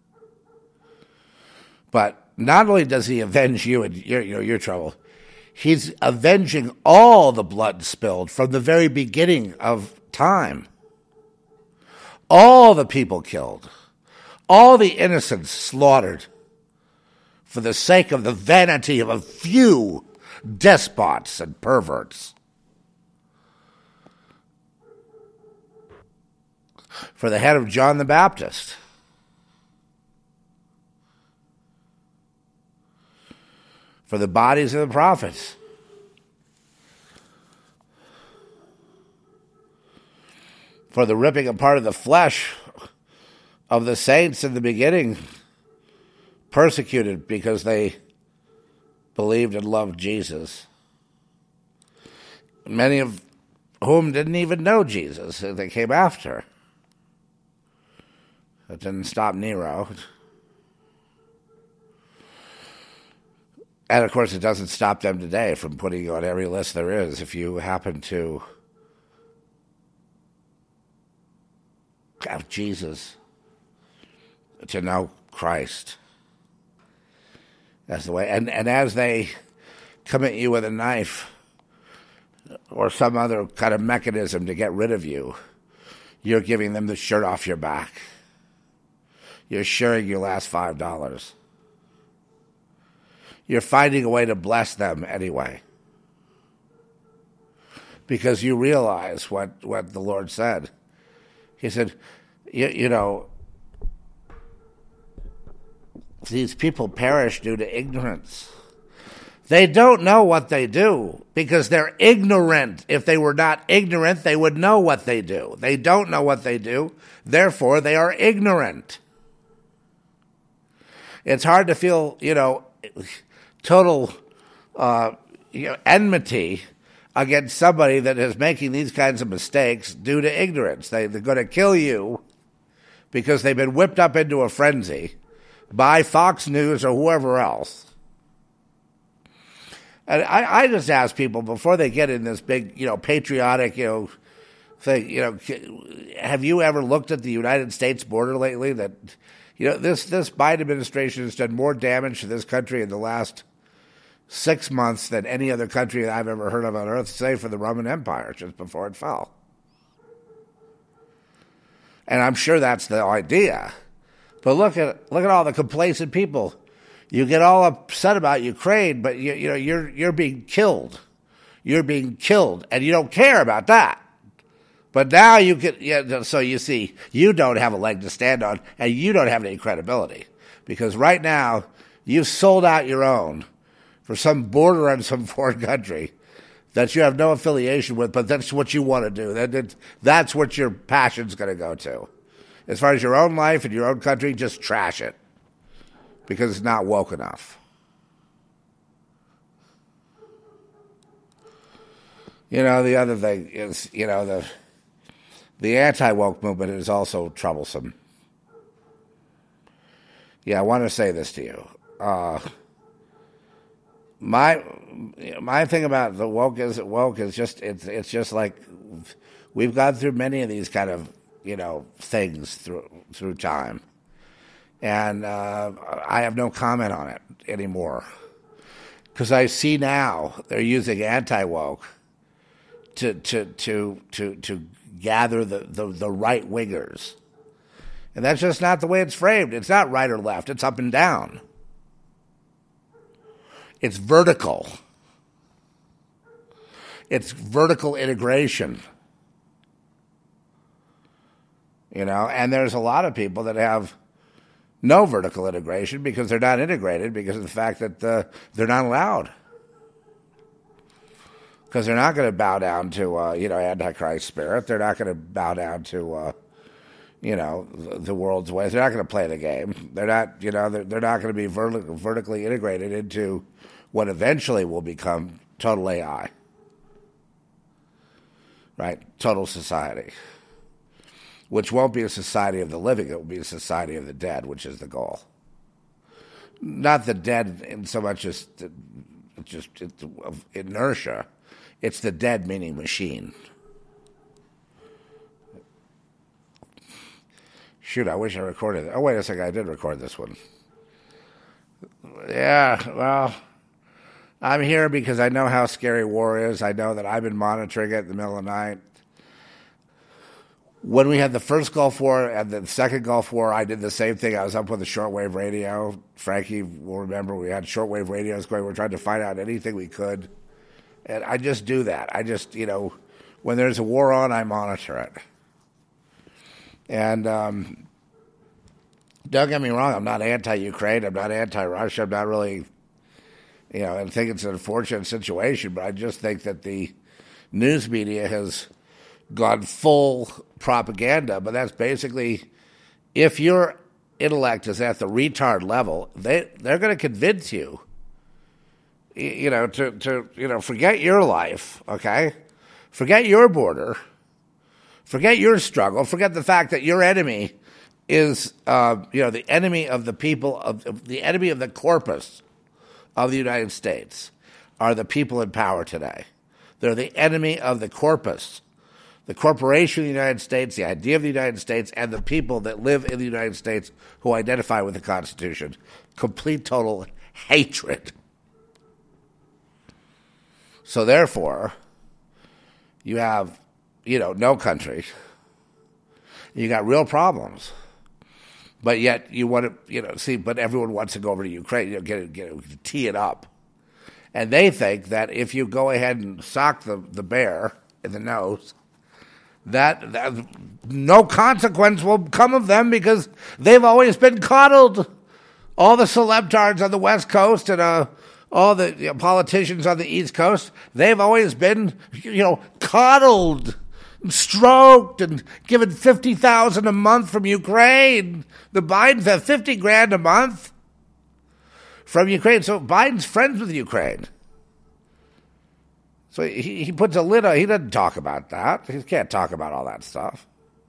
But not only does he avenge you and your trouble, he's avenging all the blood spilled from the very beginning of time. All the people killed, all the innocents slaughtered for the sake of the vanity of a few despots and perverts. For the head of John the Baptist. For the bodies of the prophets. For the ripping apart of the flesh of the saints in the beginning, persecuted because they believed and loved Jesus. Many of whom didn't even know Jesus. They came after. It didn't stop Nero. And of course, it doesn't stop them today from putting you on every list there is if you happen to have Jesus, to know Christ. That's the way. And as they come at you with a knife or some other kind of mechanism to get rid of you, you're giving them the shirt off your back. You're sharing your last $5. You're finding a way to bless them anyway. Because you realize what the Lord said. He said, these people perish due to ignorance. They don't know what they do because they're ignorant. If they were not ignorant, they would know what they do. They don't know what they do. Therefore, they are ignorant. It's hard to feel, total enmity against somebody that is making these kinds of mistakes due to ignorance. They're going to kill you because they've been whipped up into a frenzy by Fox News or whoever else. And I just ask people before they get in this big, patriotic, thing, have you ever looked at the United States border lately? That, this Biden administration has done more damage to this country in the last, 6 months than any other country that I've ever heard of on earth, save for the Roman Empire, just before it fell. And I'm sure that's the idea. But look at all the complacent people. You get all upset about Ukraine, but you're being killed. You're being killed, and you don't care about that. But now you can. So you see, you don't have a leg to stand on, and you don't have any credibility because right now you've sold out your own for some border on some foreign country that you have no affiliation with, but that's what you want to do. That's what your passion's going to go to. As far as your own life and your own country, just trash it because it's not woke enough. The other thing is, the anti-woke movement is also troublesome. Yeah, I want to say this to you. My thing about the woke is just it's just like we've gone through many of these kind of things through time, and I have no comment on it anymore because I see now they're using anti-woke to gather the right wingers, and that's just not the way it's framed. It's not right or left; it's up and down. It's vertical. It's vertical integration. And there's a lot of people that have no vertical integration because they're not integrated because of the fact that they're not allowed. Because they're not going to bow down to, Antichrist spirit. They're not going to bow down to, the world's ways. They're not going to play the game. They're not, they're not going to be vertically integrated into what eventually will become total AI, right? Total society, which won't be a society of the living. It will be a society of the dead, which is the goal. Not the dead in so much as just of inertia. It's the dead meaning machine. Shoot, I wish I recorded it. Oh, wait a second. I did record this one. Yeah, well, I'm here because I know how scary war is. I know that I've been monitoring it in the middle of the night. When we had the first Gulf War and the second Gulf War, I did the same thing. I was up with the shortwave radio. Frankie will remember we had shortwave radios going. We were trying to find out anything we could. And I just do that. I just, when there's a war on, I monitor it. And don't get me wrong, I'm not anti-Ukraine. I'm not anti-Russia. I'm not really, I think it's an unfortunate situation, but I just think that the news media has gone full propaganda. But that's basically, if your intellect is at the retard level, they're going to convince you, to forget your life, okay? Forget your border. Forget your struggle. Forget the fact that your enemy is, the enemy of the people, of the enemy of the corpus of the United States are the people in power today. They're the enemy of the corpus, the corporation of the United States, the idea of the United States, and the people that live in the United States who identify with the Constitution. Complete, total hatred. So therefore, you have, no country. You got real problems. But yet you want to, but everyone wants to go over to Ukraine, tee it up. And they think that if you go ahead and sock the bear in the nose, that no consequence will come of them because they've always been coddled. All the celebtards on the West Coast and all the politicians on the East Coast, they've always been, coddled, stroked, and given $50,000 a month from Ukraine. The Bidens have $50,000 a month from Ukraine. So Biden's friends with Ukraine. So he puts a lid on. He doesn't talk about that. He can't talk about all that stuff.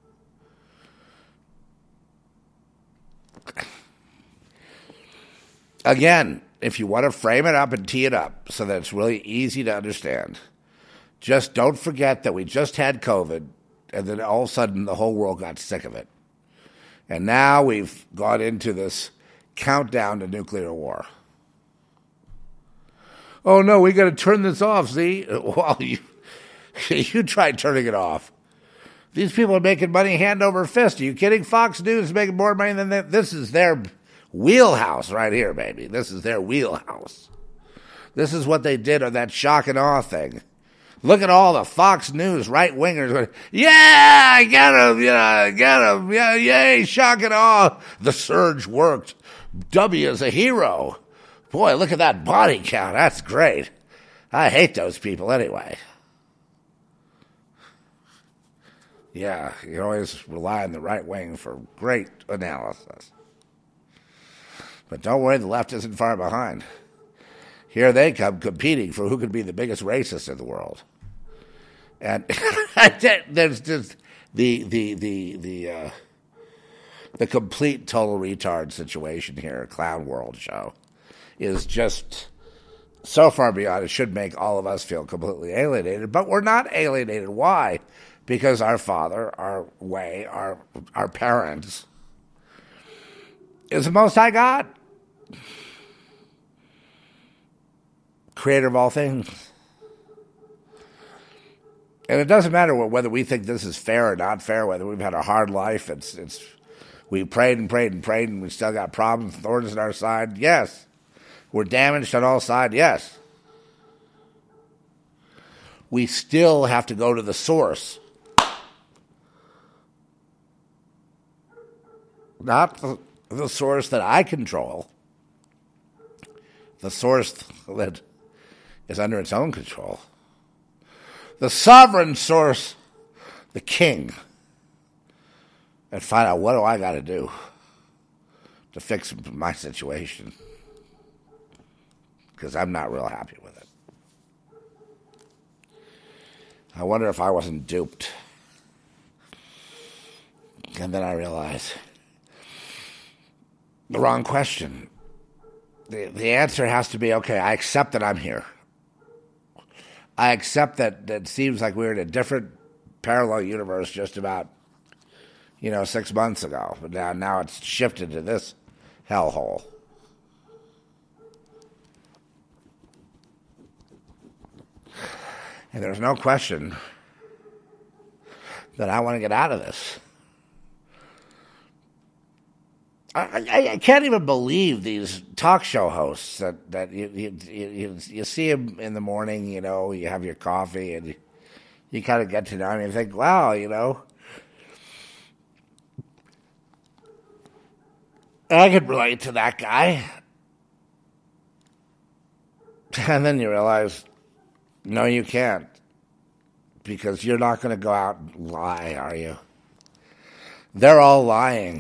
Again, if you want to frame it up and tee it up so that it's really easy to understand, just don't forget that we just had COVID, and then all of a sudden the whole world got sick of it. And now we've gone into this countdown to nuclear war. Oh no, we got to turn this off. See, well, you try turning it off. These people are making money hand over fist. Are you kidding? Fox News is making more money than that. This is their wheelhouse right here, baby. This is their wheelhouse. This is what they did on that shock and awe thing. Look at all the Fox News right-wingers going, yeah, I get him, yeah, yay, shock and awe. The surge worked. W is a hero. Boy, look at that body count. That's great. I hate those people anyway. Yeah, you always rely on the right wing for great analysis. But don't worry, the left isn't far behind. Here they come competing for who could be the biggest racist in the world. And there's just the complete total retard situation here, Clown World show, is just so far beyond. It should make all of us feel completely alienated, but we're not alienated. Why? Because our father, our way, our parents is the Most High God, creator of all things. And it doesn't matter whether we think this is fair or not fair, whether we've had a hard life, we prayed and prayed and prayed and we still got problems, thorns in our side, yes. We're damaged on all sides, yes. We still have to go to the source. Not the source that I control. The source that is under its own control. The sovereign source, the king. And find out, what do I got to do to fix my situation? Because I'm not real happy with it. I wonder if I wasn't duped. And then I realized the wrong question. The answer has to be, okay, I accept that I'm here. I accept that it seems like we're in a different parallel universe just about, 6 months ago. But now it's shifted to this hellhole. And there's no question that I want to get out of this. I can't even believe these talk show hosts that you see them in the morning, you have your coffee and you kind of get to know them and you think, wow, I could relate to that guy. And then you realize, no, you can't. Because you're not going to go out and lie, are you? They're all lying.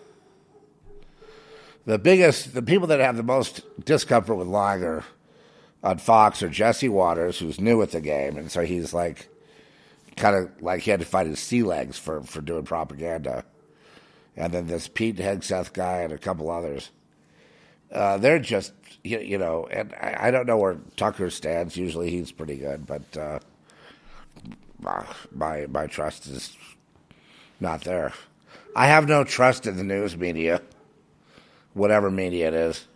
The people that have the most discomfort with lying are on Fox or Jesse Waters, who's new at the game, and so he's kind of like he had to fight his sea legs for doing propaganda. And then this Pete Hegseth guy and a couple others. They're just, and I don't know where Tucker stands. Usually he's pretty good, but my trust is not there. I have no trust in the news media. Whatever media it is,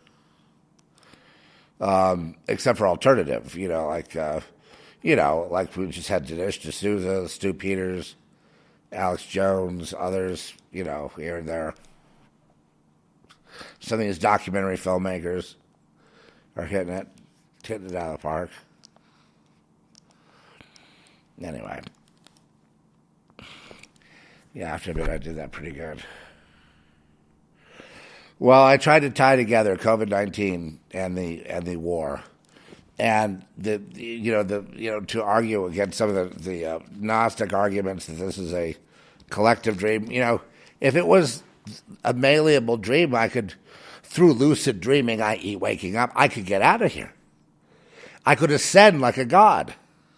except for alternative, like we just had Dinesh D'Souza, Stu Peters, Alex Jones, others, here and there. Some of these documentary filmmakers are hitting it out of the park. Anyway, yeah, I have to admit I did that pretty good. Well, I tried to tie together COVID-19 and the war, and to argue against some of the Gnostic arguments that this is a collective dream. If it was a malleable dream, I could, through lucid dreaming, i.e., waking up, I could get out of here. I could ascend like a god.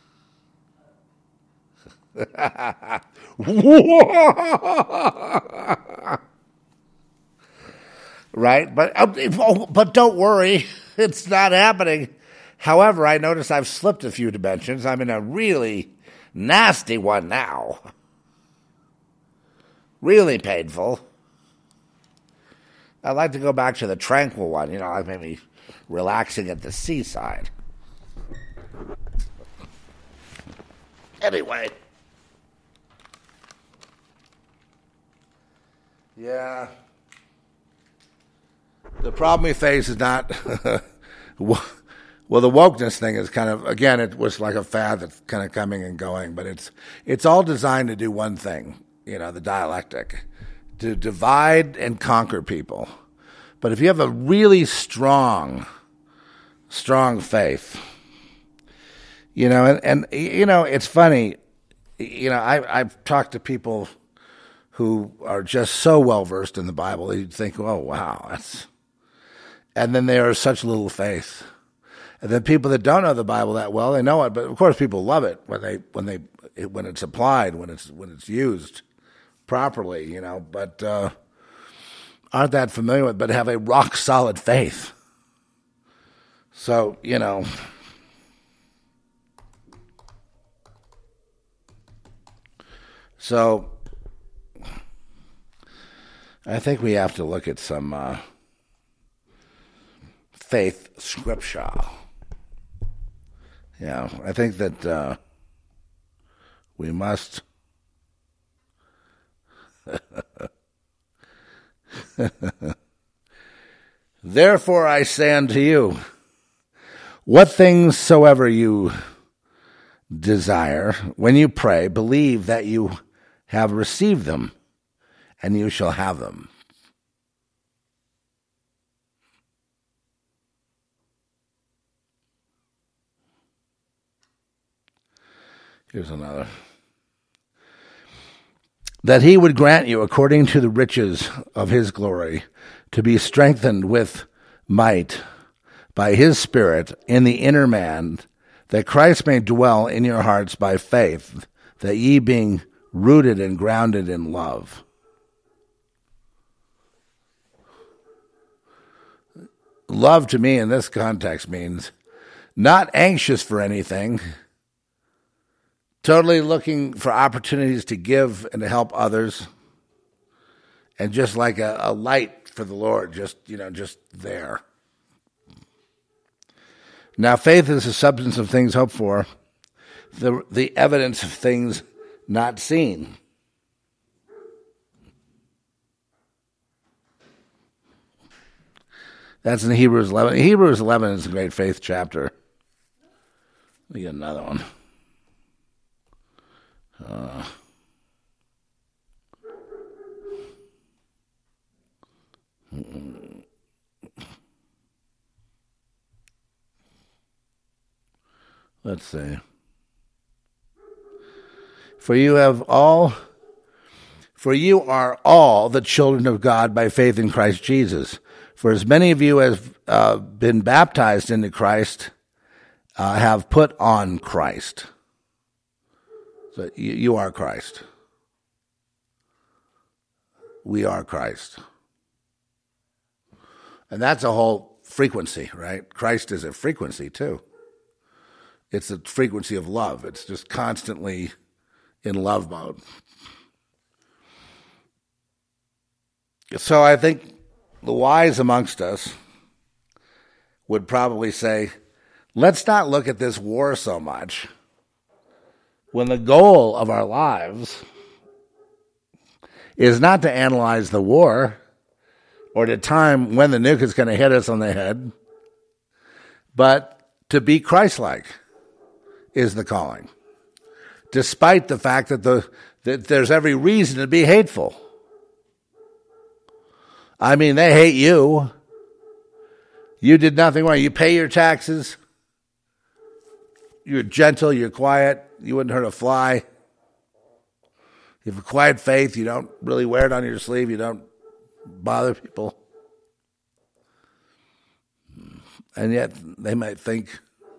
Right? But don't worry, it's not happening. However, I notice I've slipped a few dimensions. I'm in a really nasty one now. Really painful. I'd like to go back to the tranquil one, like maybe relaxing at the seaside. Anyway. Yeah. The problem we face is not... well, the wokeness thing is kind of... Again, it was like a fad that's kind of coming and going, but it's all designed to do one thing, the dialectic, to divide and conquer people. But if you have a really strong faith, and it's funny, I've talked to people who are just so well versed in the Bible that you'd think, oh wow, and then they are such little faith. And then people that don't know the Bible that well, they know it, but of course people love it when it's applied, when it's used properly, but aren't that familiar with, but have a rock solid faith. So, I think we have to look at some faith scripture. Yeah, I think that we must. Therefore I say unto you, what things soever you desire, when you pray, believe that you have received them, and you shall have them. Here's another. That he would grant you, according to the riches of his glory, to be strengthened with might by his Spirit in the inner man, that Christ may dwell in your hearts by faith, that ye being rooted and grounded in love. Love to me in this context means not anxious for anything, totally looking for opportunities to give and to help others, and just like a light for the Lord, just there. Now, faith is the substance of things hoped for, the evidence of things not seen. That's in Hebrews 11. Hebrews 11 is a great faith chapter. Let me get another one. Let's see. For you are all the children of God by faith in Christ Jesus. For as many of you as been baptized into Christ have put on Christ. So you are Christ. We are Christ. And that's a whole frequency, right? Christ is a frequency too. It's a frequency of love. It's just constantly in love mode. So I think the wise amongst us would probably say, let's not look at this war so much, when the goal of our lives is not to analyze the war or the time when the nuke is going to hit us on the head, but to be Christ-like is the calling, despite the fact that there's every reason to be hateful. I mean, they hate you. You did nothing wrong. You pay your taxes. You're gentle. You're quiet. You wouldn't hurt a fly. You have a quiet faith. You don't really wear it on your sleeve. You don't bother people. And yet they might think,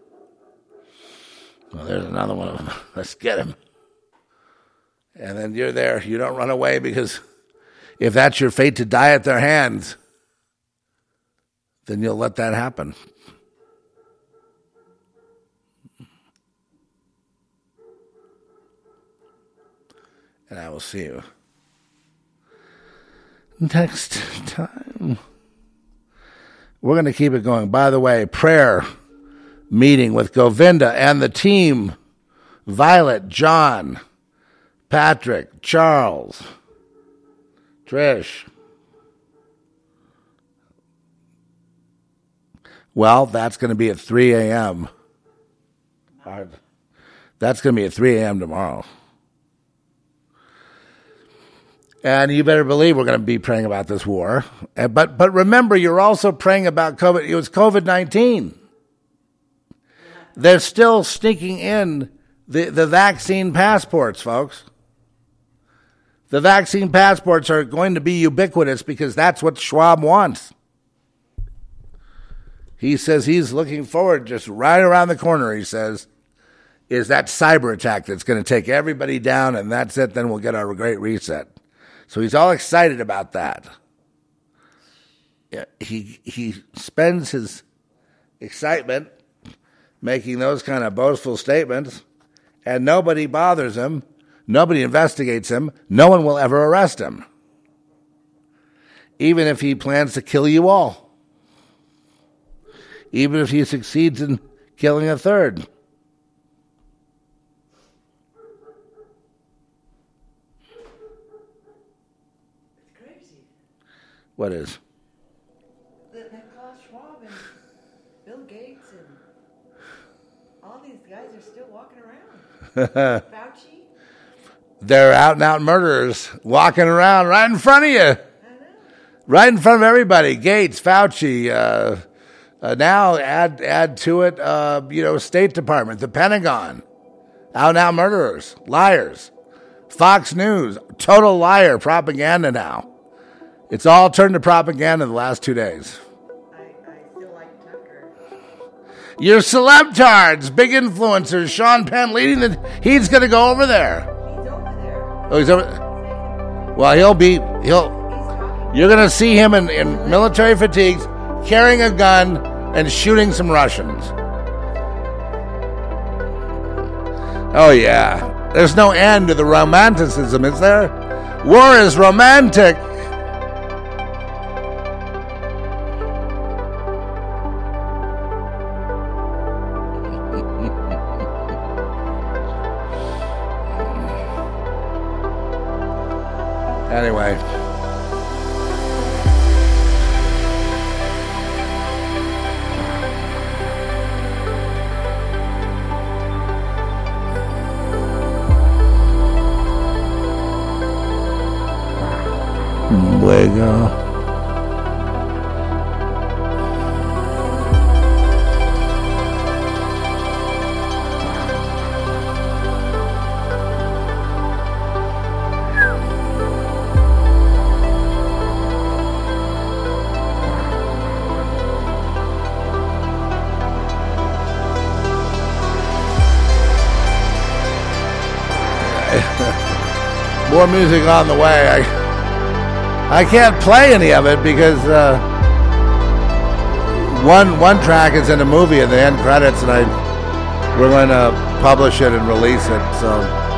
well, there's another one of them. Let's get him. And then you're there. You don't run away, because if that's your fate to die at their hands, then you'll let that happen. And I will see you next time. We're going to keep it going. By the way, prayer meeting with Govinda and the team Violet, John, Patrick, Charles, Trish. Well, that's going to be at 3 a.m. That's going to be at 3 a.m. tomorrow. And you better believe we're going to be praying about this war. But remember, you're also praying about COVID. It was COVID-19. They're still sneaking in the vaccine passports, folks. The vaccine passports are going to be ubiquitous because that's what Schwab wants. He says he's looking forward, just right around the corner, he says, is that cyber attack that's going to take everybody down, and that's it. Then we'll get our great reset. So he's all excited about that. Yeah, he spends his excitement making those kind of boastful statements, and nobody bothers him. Nobody investigates him. No one will ever arrest him, even if he plans to kill you all. Even if he succeeds in killing a third. It's crazy. What is? That Klaus Schwab and Bill Gates and all these guys are still walking around. Fauci. They're out and out murderers walking around right in front of you. I know. Right in front of everybody. Gates, Fauci, now add to it, State Department, the Pentagon, out and out murderers, liars. Fox News, total liar, propaganda now. It's all turned to propaganda the last 2 days. I feel like Tucker. Your celebtards, big influencers, Sean Penn leading he's going to go over there. He's over there. Oh, he's over. Well, you're going to see him in military fatigues, carrying a gun and shooting some Russians. Oh, yeah. There's no end to the romanticism, is there? War is romantic. Anyway. Luego. More music on the way. I can't play any of it because one track is in a movie at the end credits, and we're going to publish it and release it. So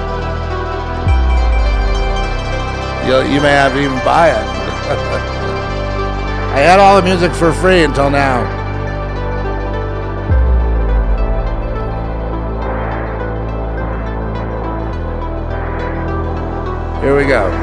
you may have to even buy it. I had all the music for free until now. Here we go.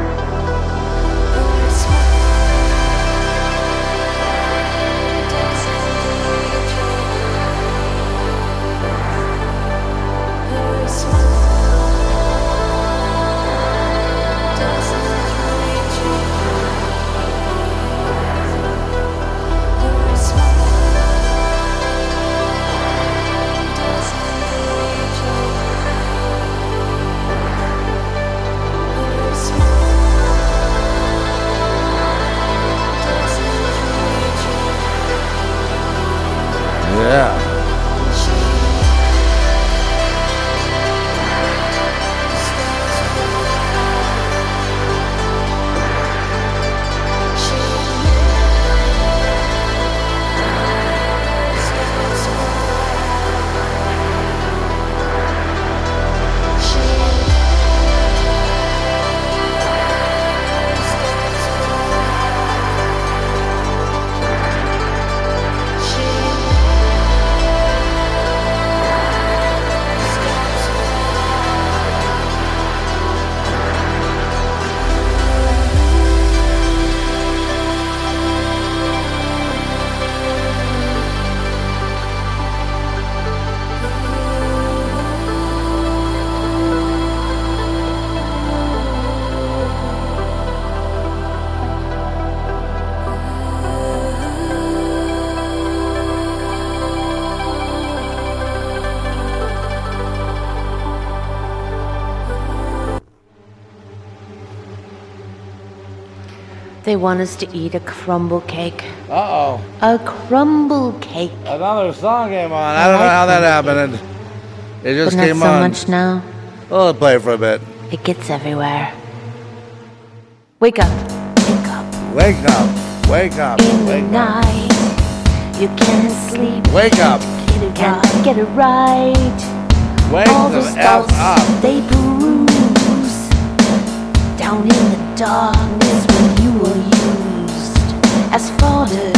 They want us to eat a crumble cake. Uh-oh. A crumble cake. Another song came on. I don't know how that happened. It just But not came so on. much now. We'll play it for a bit. It gets everywhere. Wake up. Wake up. Wake up. Wake up. In the Wake up. night. You can't sleep. Wake up. Get it right. Get it right. Wake All the those F thoughts, up. they bruise down in the darkness when you were used as fodder,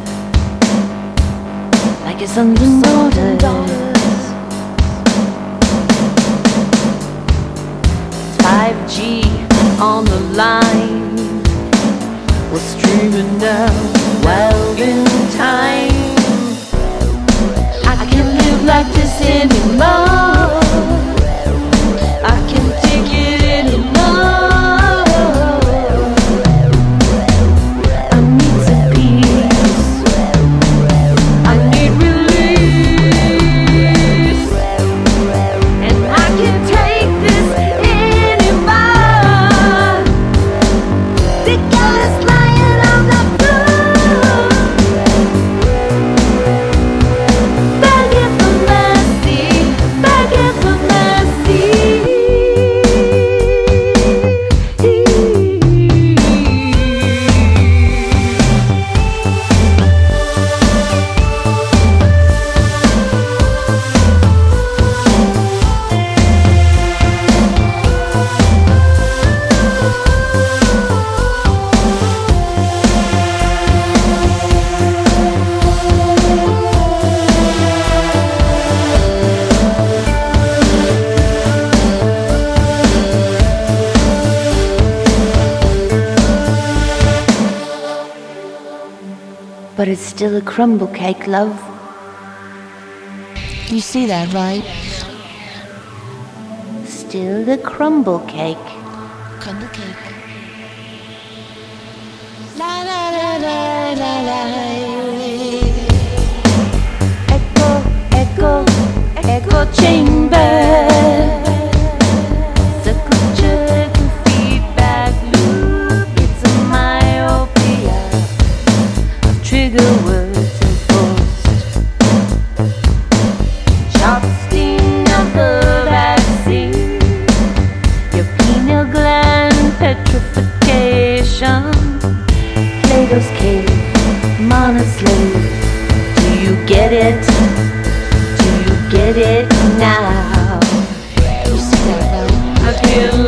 like your sons and daughters. 5G on the line, we're streaming down wild in time. I can't live like this anymore. I can't take it anymore. I need some peace. I need release. And I can't take this anymore. The girl is lying on the floor, begging for mercy, begging for mercy. But it's still a crumble cake, love. You see that, right? Still the crumble cake. Crumble cake. La la la la la la. Echo, echo, echo chamber. Circular feedback loop. It's a myopia. Trigger words enforced. Sharp sting of the vaccine. Your pineal gland petrification. Plato's cave, monoslave. Do you get it? Do you get it now? You see that, right? I feel